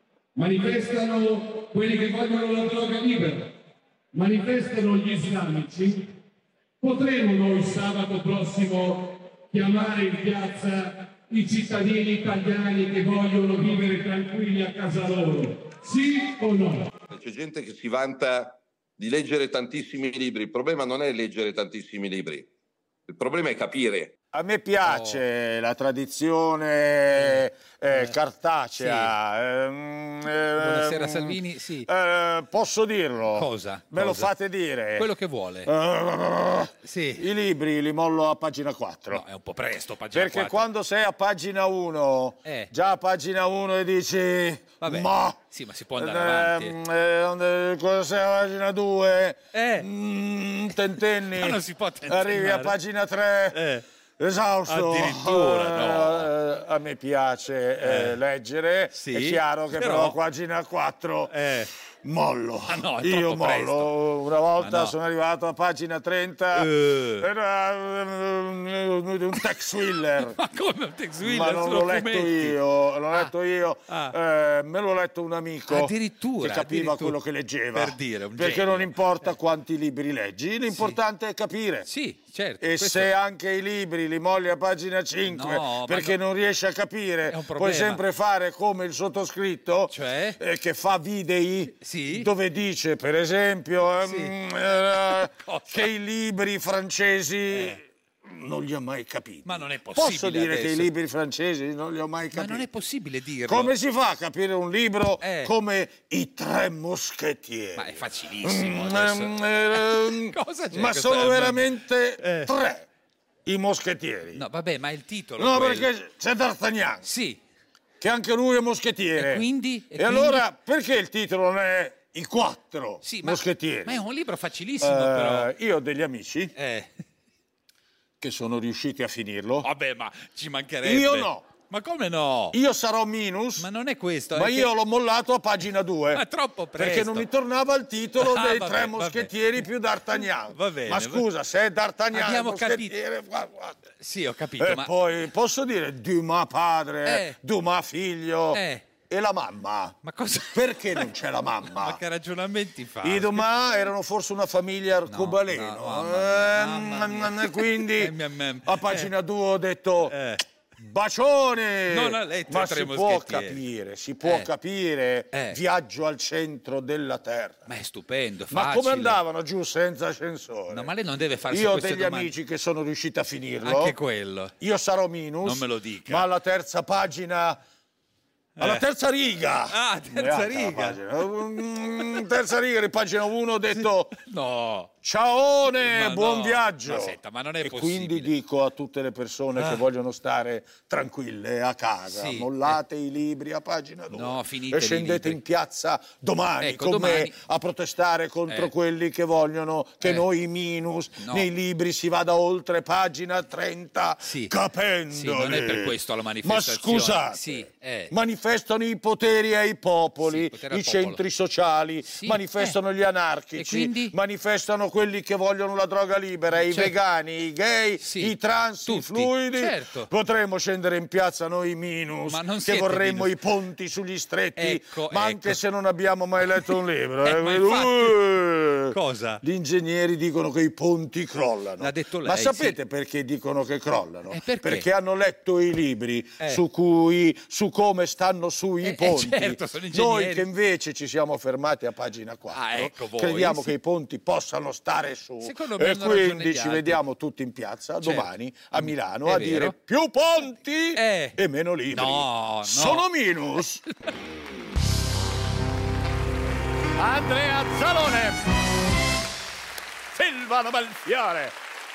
manifestano quelli che vogliono la droga libera, manifestano gli islamici. Potremo noi sabato prossimo chiamare in piazza i cittadini italiani che vogliono vivere tranquilli a casa loro? Sì o no? C'è gente che si vanta di leggere tantissimi libri. Il problema non è leggere tantissimi libri, il problema è capire. A me piace la tradizione cartacea. Buonasera Salvini, sì. Posso dirlo? Cosa? Me lo fate dire? Quello che vuole. Sì. I libri li mollo a pagina 4. No, è un po' presto, pagina 4. Perché quando sei a pagina 1, già a pagina 1 e dici... Vabbè. Ma... Sì, ma si può andare avanti. Cosa sei a pagina 2? Tentenni. Ma non si può tentennare. Arrivi a pagina 3... Esausto. Addirittura, a me piace leggere, sì, è chiaro che però a pagina 4 mollo. Ah, no, è io mollo. presto. Una volta no. sono arrivato a pagina 30, era un Tex Willer. Ma come un Tex Willer? Ma non l'ho letto io, me l'ho letto un amico addirittura, che capiva quello che leggeva. Per dire, un perché genio. non importa quanti libri leggi, l'importante è capire. Sì, certo. E se anche i libri li molli a pagina 5 perché non riesci a capire, puoi sempre fare come il sottoscritto, cioè? Che fa videi dove dice, per esempio, che i libri francesi non li ho mai capiti. Ma non è possibile. Posso dire adesso. che i libri francesi non li ho mai capiti? Ma non è possibile dirlo. Come si fa a capire un libro come I Tre Moschettieri? Ma è facilissimo adesso. Cosa c'è? Ma sono veramente tre i moschettieri. No, vabbè, ma è il titolo. No, quello. perché c'è D'Artagnan. Sì. Che anche lui è moschettiere. E quindi? E allora perché il titolo non è I Quattro Moschettieri? Ma è un libro facilissimo, però. Io ho degli amici che sono riusciti a finirlo. Vabbè, ma ci mancherebbe. Io no. Ma come no? Io sarò minus. Ma non è questo. Ma io l'ho mollato a pagina 2. Ma troppo presto. Perché non mi tornava il titolo dei Tre Moschettieri più D'Artagnan. Va bene. Ma scusa, se è D'Artagnan abbiamo moschettiere... Sì, ho capito. Ma poi posso dire Dumas padre, Dumas figlio... E la mamma? Ma cosa? Perché non c'è la mamma? Ma che ragionamenti fa? I Dumas erano forse una famiglia arcobaleno. Quindi a pagina 2 ho detto bacione! Non ha letto Ma i Tre si può Moschettieri. capire, Viaggio al centro della terra. Ma è stupendo, Ma facile. come andavano giù senza ascensore? No, ma lei non deve farsi Io ho queste degli domande. amici che sono riusciti a finirlo. Anche quello. Io sarò minus. Non me lo dica. Ma alla terza pagina... Alla terza riga! Ah, terza riga! Terza riga di pagina 1 ho detto no! Ciaone, Ma buon no. viaggio! Ma senta, ma non è e possibile. quindi dico a tutte le persone che vogliono stare tranquille a casa, mollate i libri a pagina 2 No, finite e scendete in piazza domani Ecco, con domani. me a protestare contro quelli che vogliono che noi minus nei libri si vada oltre pagina 30 capendoli. Sì, non è per questo la Ma manifestazione. scusate, Sì, manifestano i poteri ai popoli, potere al i popolo. centri sociali, manifestano gli anarchici, E quindi? manifestano quelli che vogliono la droga libera, i vegani, i gay, i trans, i fluidi. certo. Potremmo scendere in piazza noi minus, Ma non che siete vorremmo minus. i ponti sugli stretti, Ecco, ma anche se non abbiamo mai letto un libro. Ma infatti. Uh, Cosa? Gli ingegneri dicono che i ponti crollano. L'ha detto lei, Ma sapete perché dicono che crollano? perché? Hanno letto i libri su come stanno sui ponti. Certo, sono ingegneri. Noi che invece ci siamo fermati a pagina 4, ecco voi, crediamo sì. che i ponti possano stare su. Secondo me E hanno ragione quindi gli ci altri. vediamo tutti in piazza domani a Milano è a vero. dire più ponti e meno libri. No. Sono minus. Andrea Zalone, Silvano Belfiore.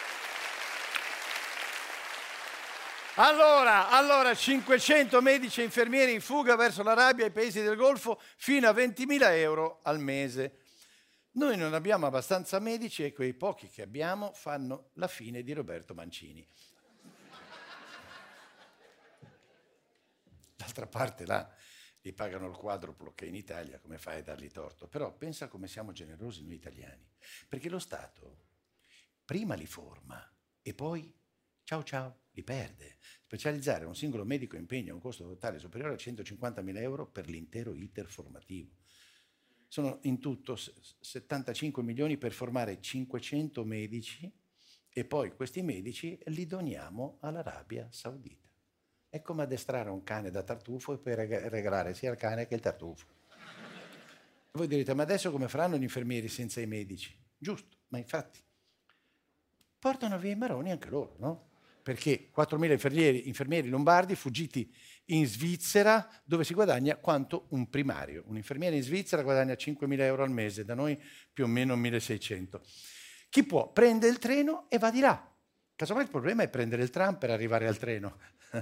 Allora, 500 medici e infermieri in fuga verso l'Arabia e i paesi del Golfo fino a 20.000 euro al mese. Noi non abbiamo abbastanza medici e quei pochi che abbiamo fanno la fine di Roberto Mancini. D'altra parte là, li pagano il quadruplo che in Italia, come fai a dargli torto? Però pensa come siamo generosi noi italiani, perché lo Stato prima li forma e poi, ciao ciao, li perde. Specializzare un singolo medico impegna un costo totale superiore a 150.000 euro per l'intero iter formativo. Sono in tutto 75 milioni per formare 500 medici e poi questi medici li doniamo all'Arabia Saudita. È come addestrare un cane da tartufo e poi regalare sia il cane che il tartufo. Voi direte, ma adesso come faranno gli infermieri senza i medici? Giusto, ma infatti portano via i maroni anche loro, no? Perché 4.000 infermieri lombardi fuggiti in Svizzera, dove si guadagna quanto un primario. Un infermiere in Svizzera guadagna 5.000 euro al mese, da noi più o meno 1.600. Chi può prende il treno e va di là. Casomai il problema è prendere il tram per arrivare al treno.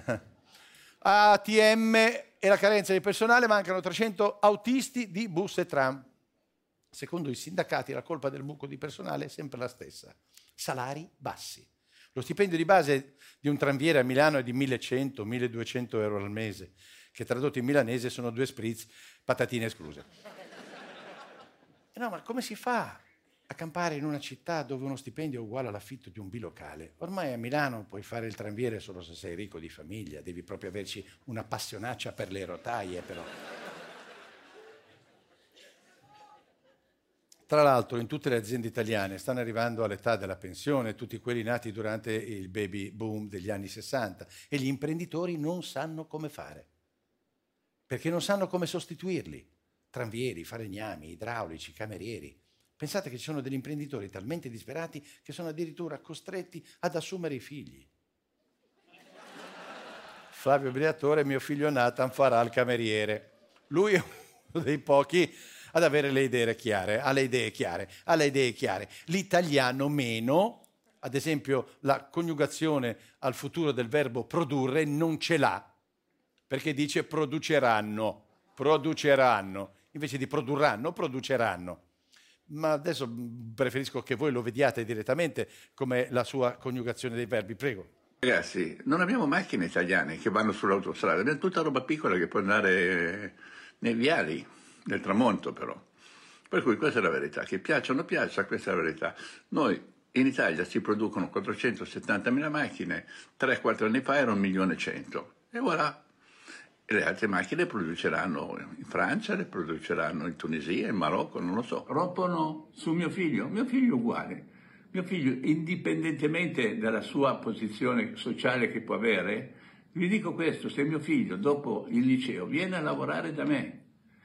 ATM e la carenza di personale, mancano 300 autisti di bus e tram. Secondo i sindacati la colpa del buco di personale è sempre la stessa. Salari bassi. Lo stipendio di base di un tranviere a Milano è di 1.100-1.200 euro al mese, che tradotto in milanese sono 2 spritz, patatine escluse. No, ma come si fa a campare in una città dove uno stipendio è uguale all'affitto di un bilocale? Ormai a Milano puoi fare il tranviere solo se sei ricco di famiglia, devi proprio averci una passionaccia per le rotaie, però. Tra l'altro in tutte le aziende italiane stanno arrivando all'età della pensione tutti quelli nati durante il baby boom degli anni 60 e gli imprenditori non sanno come fare, perché non sanno come sostituirli. Tranvieri, falegnami, idraulici, camerieri. Pensate che ci sono degli imprenditori talmente disperati che sono addirittura costretti ad assumere i figli. Flavio Briatore, mio figlio Nathan, farà il cameriere. Lui è uno dei pochi ad avere le idee chiare, ha le idee chiare. L'italiano meno, ad esempio la coniugazione al futuro del verbo produrre non ce l'ha, perché dice produceranno, invece di produrranno, produceranno. Ma adesso preferisco che voi lo vediate direttamente come la sua coniugazione dei verbi, prego. Ragazzi, non abbiamo macchine italiane che vanno sull'autostrada, abbiamo tutta roba piccola che può andare nei viali. Nel tramonto però. Per cui questa è la verità, che piaccia o non piaccia, questa è la verità. Noi in Italia si producono 470.000 macchine, 3-4 anni fa erano 1.100.000 e voilà. E le altre macchine produceranno in Francia, le produceranno in Tunisia, in Marocco, non lo so. Rompono su mio figlio è uguale. Mio figlio, indipendentemente dalla sua posizione sociale che può avere, vi dico questo, se mio figlio dopo il liceo viene a lavorare da me,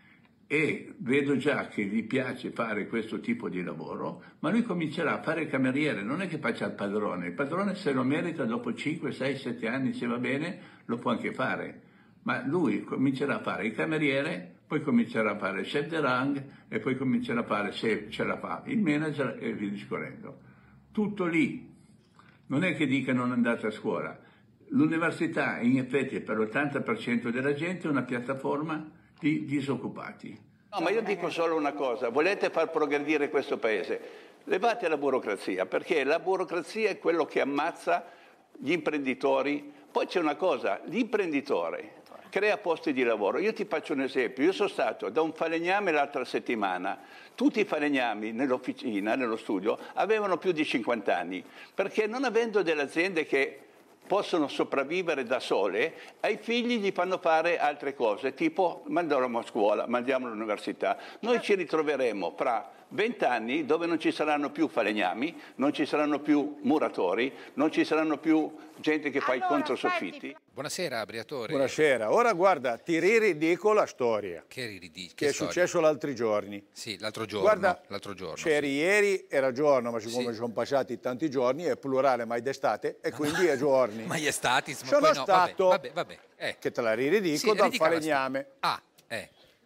e vedo già che gli piace fare questo tipo di lavoro, ma lui comincerà a fare il cameriere, non è che faccia il padrone se lo merita dopo 5, 6, 7 anni, se va bene, lo può anche fare, ma lui comincerà a fare il cameriere, poi comincerà a fare il chef de rang e poi comincerà a fare, se ce la fa, il manager e via discorrendo. Tutto lì, non è che dica non andate a scuola, l'università in effetti per l'80% della gente è una piattaforma di disoccupati. No, ma io dico solo una cosa, volete far progredire questo paese, levate la burocrazia, perché la burocrazia è quello che ammazza gli imprenditori. Poi c'è una cosa, l'imprenditore crea posti di lavoro. Io ti faccio un esempio, io sono stato da un falegname l'altra settimana, tutti i falegnami nell'officina, nello studio, avevano più di 50 anni, perché non avendo delle aziende che possono sopravvivere da sole, ai figli gli fanno fare altre cose, tipo mandiamo a scuola, mandiamo all'università. Noi ci ritroveremo fra 20 anni dove non ci saranno più falegnami, non ci saranno più muratori, non ci saranno più gente che fa i controsoffitti. Buonasera, Briatore. Buonasera. Ora guarda, ti riridico la storia. Che riridico? Che è successo l'altro giorni. Sì, l'altro giorno. Guarda, l'altro giorno, c'eri ieri, era giorno, ma siccome ci sono passati tanti giorni, è plurale mai d'estate, e quindi è giorni. Maiestatis, ma sono poi no, stato, vabbè. che te la riridico, dal falegname.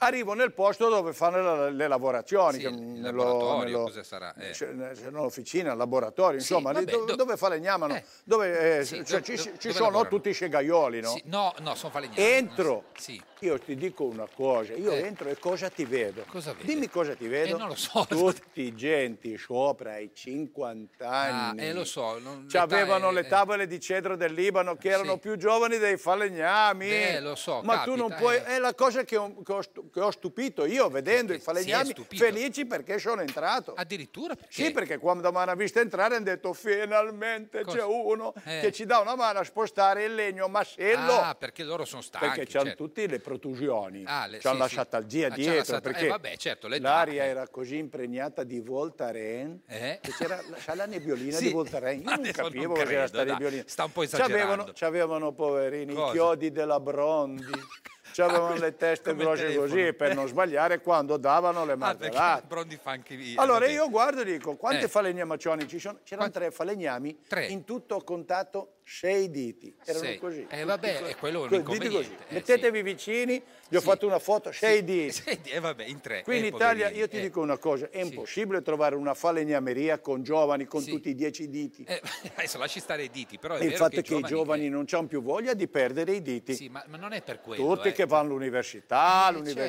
arrivo nel posto dove fanno le lavorazioni. Sì, il laboratorio, cosa sarà? L'officina, il laboratorio, insomma, vabbè, dove falegnamano, dove ci sono tutti i segaioli, no? Sì, no, sono falegnami. Entro, sì. Io ti dico una cosa, io entro e cosa ti vedo? Cosa vedi? Dimmi cosa ti vedo. Non lo so. Tutti gente sopra i 50 anni. Lo so. Avevano le tavole di cedro del Libano che erano più giovani dei falegnami. Lo so, ma capita, tu non puoi. È la cosa che ho stupito io vedendo i falegnami felici perché sono entrato. Addirittura? Perché? Sì, perché quando mi hanno visto entrare hanno detto finalmente c'è uno che ci dà una mano a spostare il legno macello. Ah, perché loro sono stanchi. Perché c'hanno tutti le protusioni, c'hanno la sciatalgia c'ha dietro, perché vabbè, certo, l'aria era così impregnata di Voltaren che c'era la nebbiolina di Voltaren. Io non capivo che c'era sta nebbiolina. Sta un po' esagerando. C'avevano poverini i chiodi della Brondi. C'avevano le teste grosse così per non sbagliare quando davano le martellate. Allora io guardo e dico, quante falegnamaccioni ci sono? C'erano 3 falegnami, in tutto ho contato 6 diti. Erano così. Vabbè, è quello l'inconveniente. Mettetevi vicini, gli ho fatto una foto, 6 diti. Vabbè, in 3. Qui in Italia, io ti dico una cosa, è impossibile trovare una falegnameria con giovani con tutti i 10 diti. Adesso lasci stare i diti, però è il vero fatto è che i giovani non hanno più voglia di perdere i diti. Sì, ma non è per quello. Tutti che vanno all'università,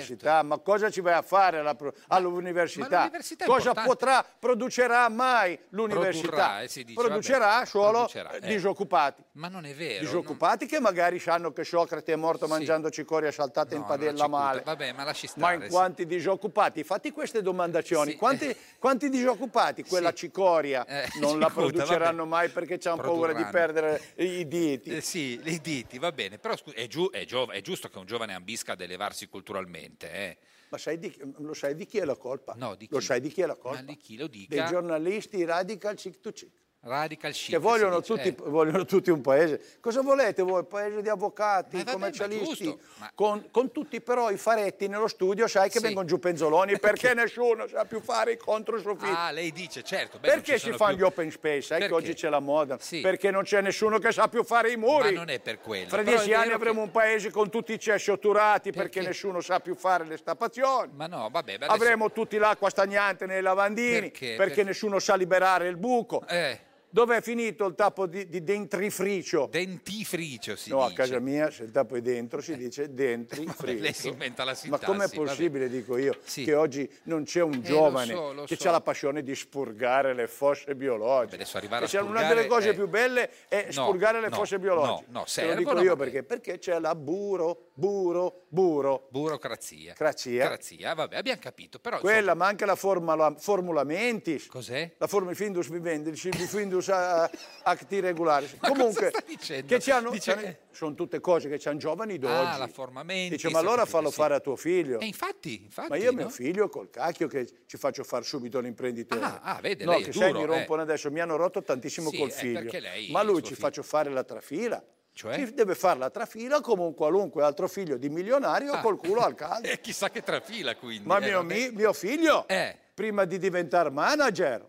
ma cosa ci vai a fare all'università? Cosa producerà mai l'università? Produrrà solo disoccupati. Ma non è vero. Disoccupati che magari sanno che Socrate è morto mangiando cicoria saltata in padella male. Vabbè, ma lasci stare. Ma in quanti disoccupati? Fatti queste domandazioni. Quanti disoccupati quella cicoria non la produceranno mai perché hanno paura di perdere i diti? Sì, i diti, va bene. Però è giusto che un giovane ambisca ad elevarsi culturalmente, Ma lo sai di chi è la colpa? No, di chi? Lo sai di chi è la colpa? Ma di chi lo dica? Dei giornalisti radical chic to chic. Radical chic. Che vogliono tutti un paese. Cosa volete voi? Un paese di avvocati, commercialisti, con tutti però i faretti nello studio, sai che vengono giù penzoloni perché nessuno sa più fare i controsoffitti. Ah, lei dice, certo. Perché si fanno gli open space? Sai che oggi c'è la moda? Perché non c'è nessuno che sa più fare i muri. Ma non è per quello. Fra 10 anni avremo un paese con tutti i cessi otturati perché nessuno sa più fare le stappazioni. Ma no, vabbè. Avremo tutti l'acqua stagnante nei lavandini perché nessuno sa liberare il buco. Dove è finito il tappo di dentifricio? Dentifricio si dice. No, a casa mia se il tappo è dentro si dice dentifricio. Lei si inventa la Ma sintassi. com'è possibile, dico io, che oggi non c'è un giovane che ha la passione di spurgare le fosse biologiche? Adesso arrivare a spurgare... Una delle cose più belle è spurgare le fosse biologiche. No, te lo dico io perché c'è la burocrazia. Vabbè, abbiamo capito. Però, quella, ma anche la formula mentis. Cos'è? La formula findus vivendi, findus acti regolari. Comunque, che sono tutte cose che c'hanno giovani d'oggi. La forma mentis. Dice, ma allora fallo fare a tuo figlio. Infatti. Ma io mio figlio col cacchio che ci faccio fare subito l'imprenditore. Vede, no, lei che è sai, duro, mi rompono adesso, mi hanno rotto tantissimo col figlio. Ma lui ci faccio fare la trafila. Cioè? Ci deve fare la trafila come un qualunque altro figlio di milionario col culo al caldo. E chissà che trafila, quindi. Ma mio figlio, prima di diventare manager,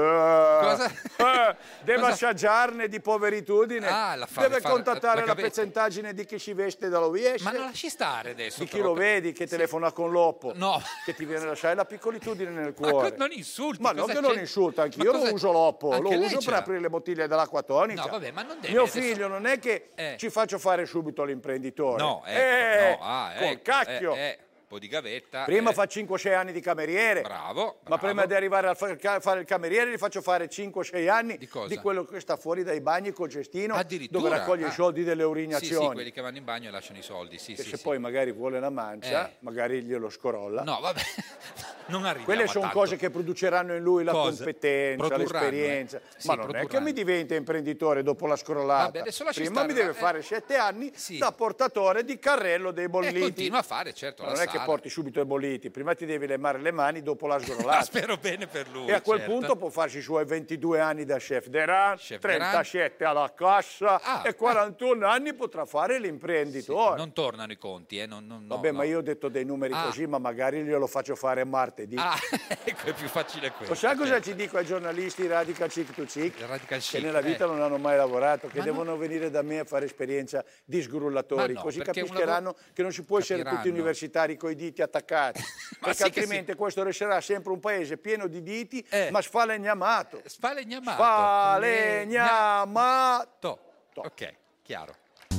deve assaggiarne di poveritudine, deve contattare la percentaggine di chi si veste dallo Viesce. Ma non lasci stare adesso. Di chi lo vedi che telefona con l'Oppo, che ti viene a lasciare la piccolitudine nel cuore. Ma non insulti. Ma non che non insulta, anch'io lo uso l'Oppo, lo uso per aprire le bottiglie dell'acqua tonica. No, vabbè, ma non deve. Mio figlio non è che ci faccio fare subito l'imprenditore. No, col cacchio. Un po' di gavetta. Prima fa 5-6 anni di cameriere. Bravo. Ma prima di arrivare a fare il cameriere gli faccio fare 5-6 anni di quello che sta fuori dai bagni col cestino dove raccoglie i soldi delle urinazioni. Sì, quelli che vanno in bagno e lasciano i soldi. Che se poi magari vuole la mancia, magari glielo scrolla. No, vabbè. Non arriviamo. Quelle sono cose che produceranno in lui la competenza, l'esperienza. Ma non è che mi diventa imprenditore dopo la scrollata. Prima mi deve fare 7 anni da portatore di carrello dei bolliti. E continua a fare, certo, non è che porti subito i bolliti, prima ti devi lemare le mani dopo la sgorolata. Spero bene per lui. E a quel punto può farsi i suoi 22 anni da chef de rang, 37 alla cassa e 41 anni potrà fare l'imprenditore. Non tornano i conti, Vabbè, ma io ho detto dei numeri così, ma magari glielo faccio fare martedì martedì. Ecco, è più facile questo. Lo sai cosa ci dico ai giornalisti Radical Chic to Chic? Radical Che Chic, nella vita non hanno mai lavorato, che Ma devono venire da me a fare esperienza di sgrullatori, Ma no, così perché capischeranno che non si può essere tutti universitari coi diti attaccati, perché sì che altrimenti questo resterà sempre un paese pieno di diti, ma sfalegnamato. Sfalegnamato. Ok, chiaro.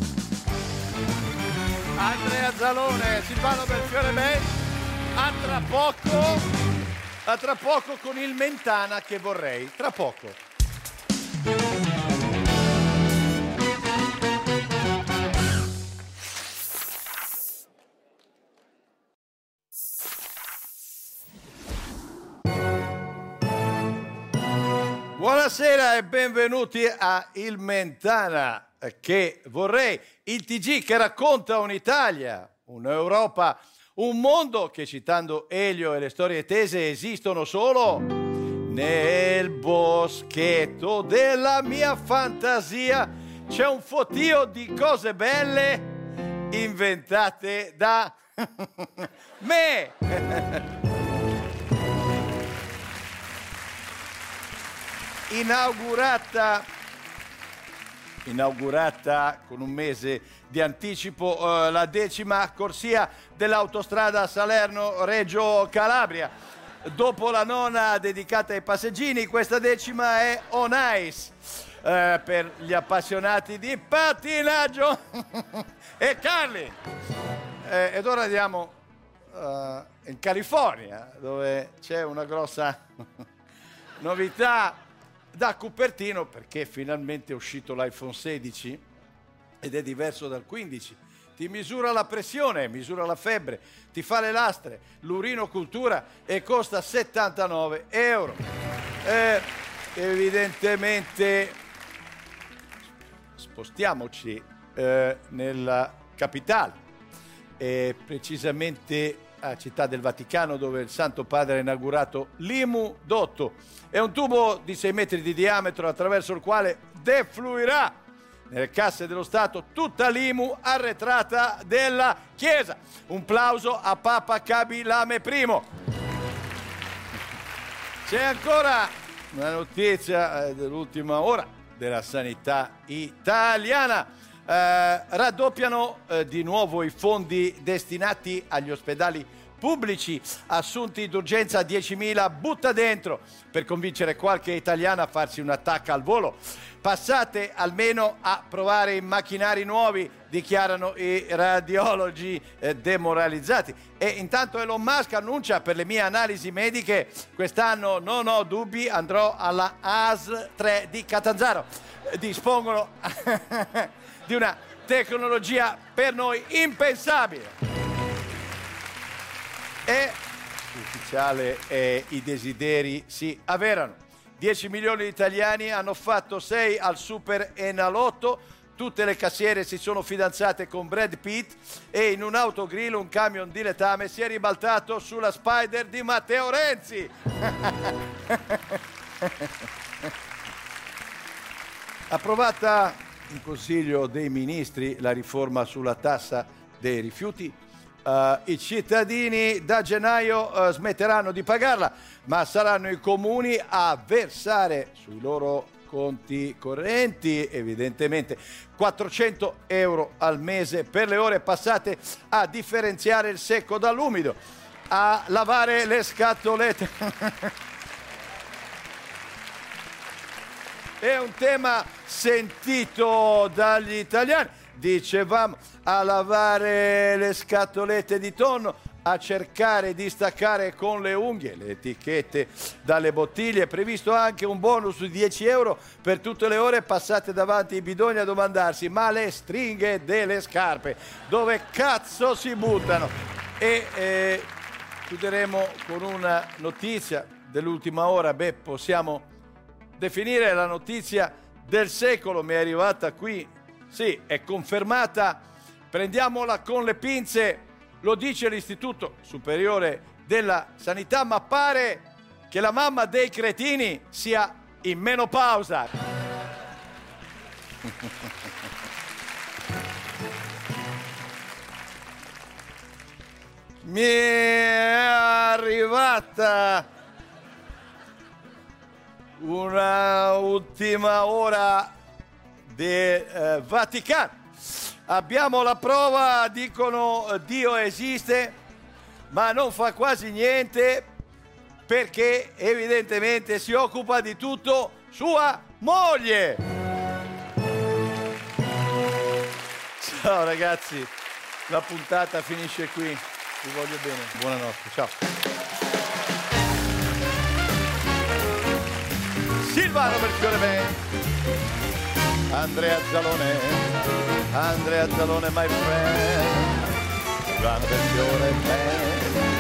Andrea Zalone, Silvano Belfiore Band, a tra poco con il Mentana che vorrei, tra poco. Buonasera e benvenuti a Il Mentana che vorrei, il TG che racconta un'Italia, un'Europa, un mondo che, citando Elio e le storie tese, esistono solo nel boschetto della mia fantasia. C'è un fottio di cose belle inventate da me. Inaugurata con un mese di anticipo la 10ª corsia dell'autostrada Salerno-Reggio Calabria. Dopo la 9ª dedicata ai passeggini, questa 10ª è on ice per gli appassionati di pattinaggio e Carli. Ed ora andiamo in California, dove c'è una grossa novità da Cupertino, perché finalmente è uscito l'iPhone 16 ed è diverso dal 15. Ti misura la pressione, misura la febbre, ti fa le lastre, l'urinocultura e costa 79 euro. Evidentemente spostiamoci nella capitale, precisamente a Città del Vaticano, dove il Santo Padre ha inaugurato l'IMU Dotto. È un tubo di 6 metri di diametro attraverso il quale defluirà nelle casse dello Stato tutta l'IMU arretrata della Chiesa. Un plauso a Papa Kabilame I. C'è ancora una notizia dell'ultima ora della sanità italiana. Raddoppiano di nuovo i fondi destinati agli ospedali pubblici, assunti d'urgenza 10.000 butta dentro per convincere qualche italiano a farsi un'attacca al volo. Passate almeno a provare i macchinari nuovi, dichiarano i radiologi demoralizzati. E intanto Elon Musk annuncia: per le mie analisi mediche quest'anno non ho dubbi, andrò alla ASL 3 di Catanzaro. Dispongono di una tecnologia per noi impensabile. E ufficiale, i desideri si avverano. 10 milioni di italiani hanno fatto 6 al Super Enalotto. Tutte le cassiere si sono fidanzate con Brad Pitt e in un autogrill un camion di letame si è ribaltato sulla Spider di Matteo Renzi. Approvata in Consiglio dei Ministri la riforma sulla tassa dei rifiuti. I cittadini da gennaio smetteranno di pagarla, ma saranno i comuni a versare sui loro conti correnti, evidentemente, 400 euro al mese per le ore passate a differenziare il secco dall'umido, a lavare le scatolette. È un tema sentito dagli italiani. Dicevamo, a lavare le scatolette di tonno, a cercare di staccare con le unghie le etichette dalle bottiglie. È previsto anche un bonus di 10 euro per tutte le ore passate davanti ai bidoni a domandarsi: ma le stringhe delle scarpe dove cazzo si buttano? E chiuderemo con una notizia dell'ultima ora. Possiamo definire la notizia del secolo, mi è arrivata qui. Sì, è confermata, prendiamola con le pinze, lo dice l'Istituto Superiore della Sanità, ma pare che la mamma dei cretini sia in menopausa. Mi è arrivata puntata. Una ultima ora del Vaticano. Abbiamo la prova, dicono Dio esiste, ma non fa quasi niente perché evidentemente si occupa di tutto sua moglie. Ciao ragazzi, la puntata finisce qui. Vi voglio bene. Buonanotte, ciao. Silvano Melchiorre Band, Andrea Zalone, my friend, Silvano Melchiorre Band.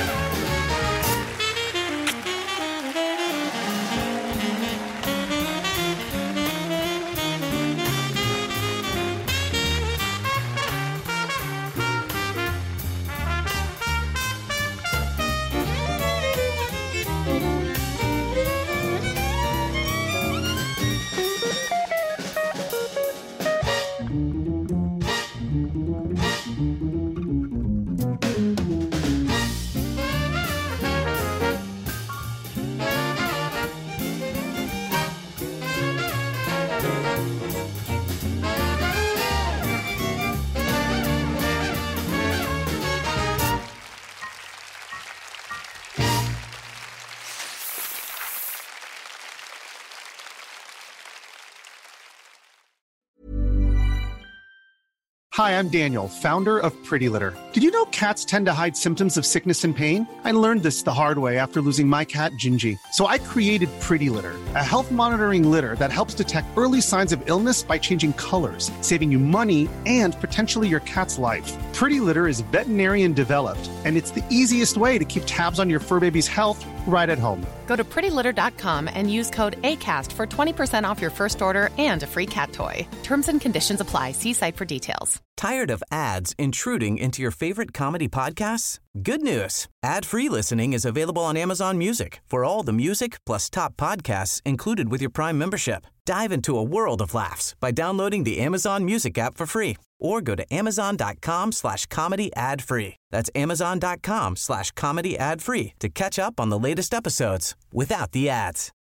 Hi, I'm Daniel, founder of Pretty Litter. Did you know cats tend to hide symptoms of sickness and pain? I learned this the hard way after losing my cat, Gingy. So I created Pretty Litter, a health monitoring litter that helps detect early signs of illness by changing colors, saving you money and potentially your cat's life. Pretty Litter is veterinarian developed, and it's the easiest way to keep tabs on your fur baby's health right at home. Go to prettylitter.com and use code ACAST for 20% off your first order and a free cat toy. Terms and conditions apply. See site for details. Tired of ads intruding into your favorite comedy podcasts? Good news. Ad-free listening is available on Amazon Music for all the music plus top podcasts included with your Prime membership. Dive into a world of laughs by downloading the Amazon Music app for free or go to amazon.com/comedy ad-free. That's amazon.com/comedy ad-free to catch up on the latest episodes without the ads.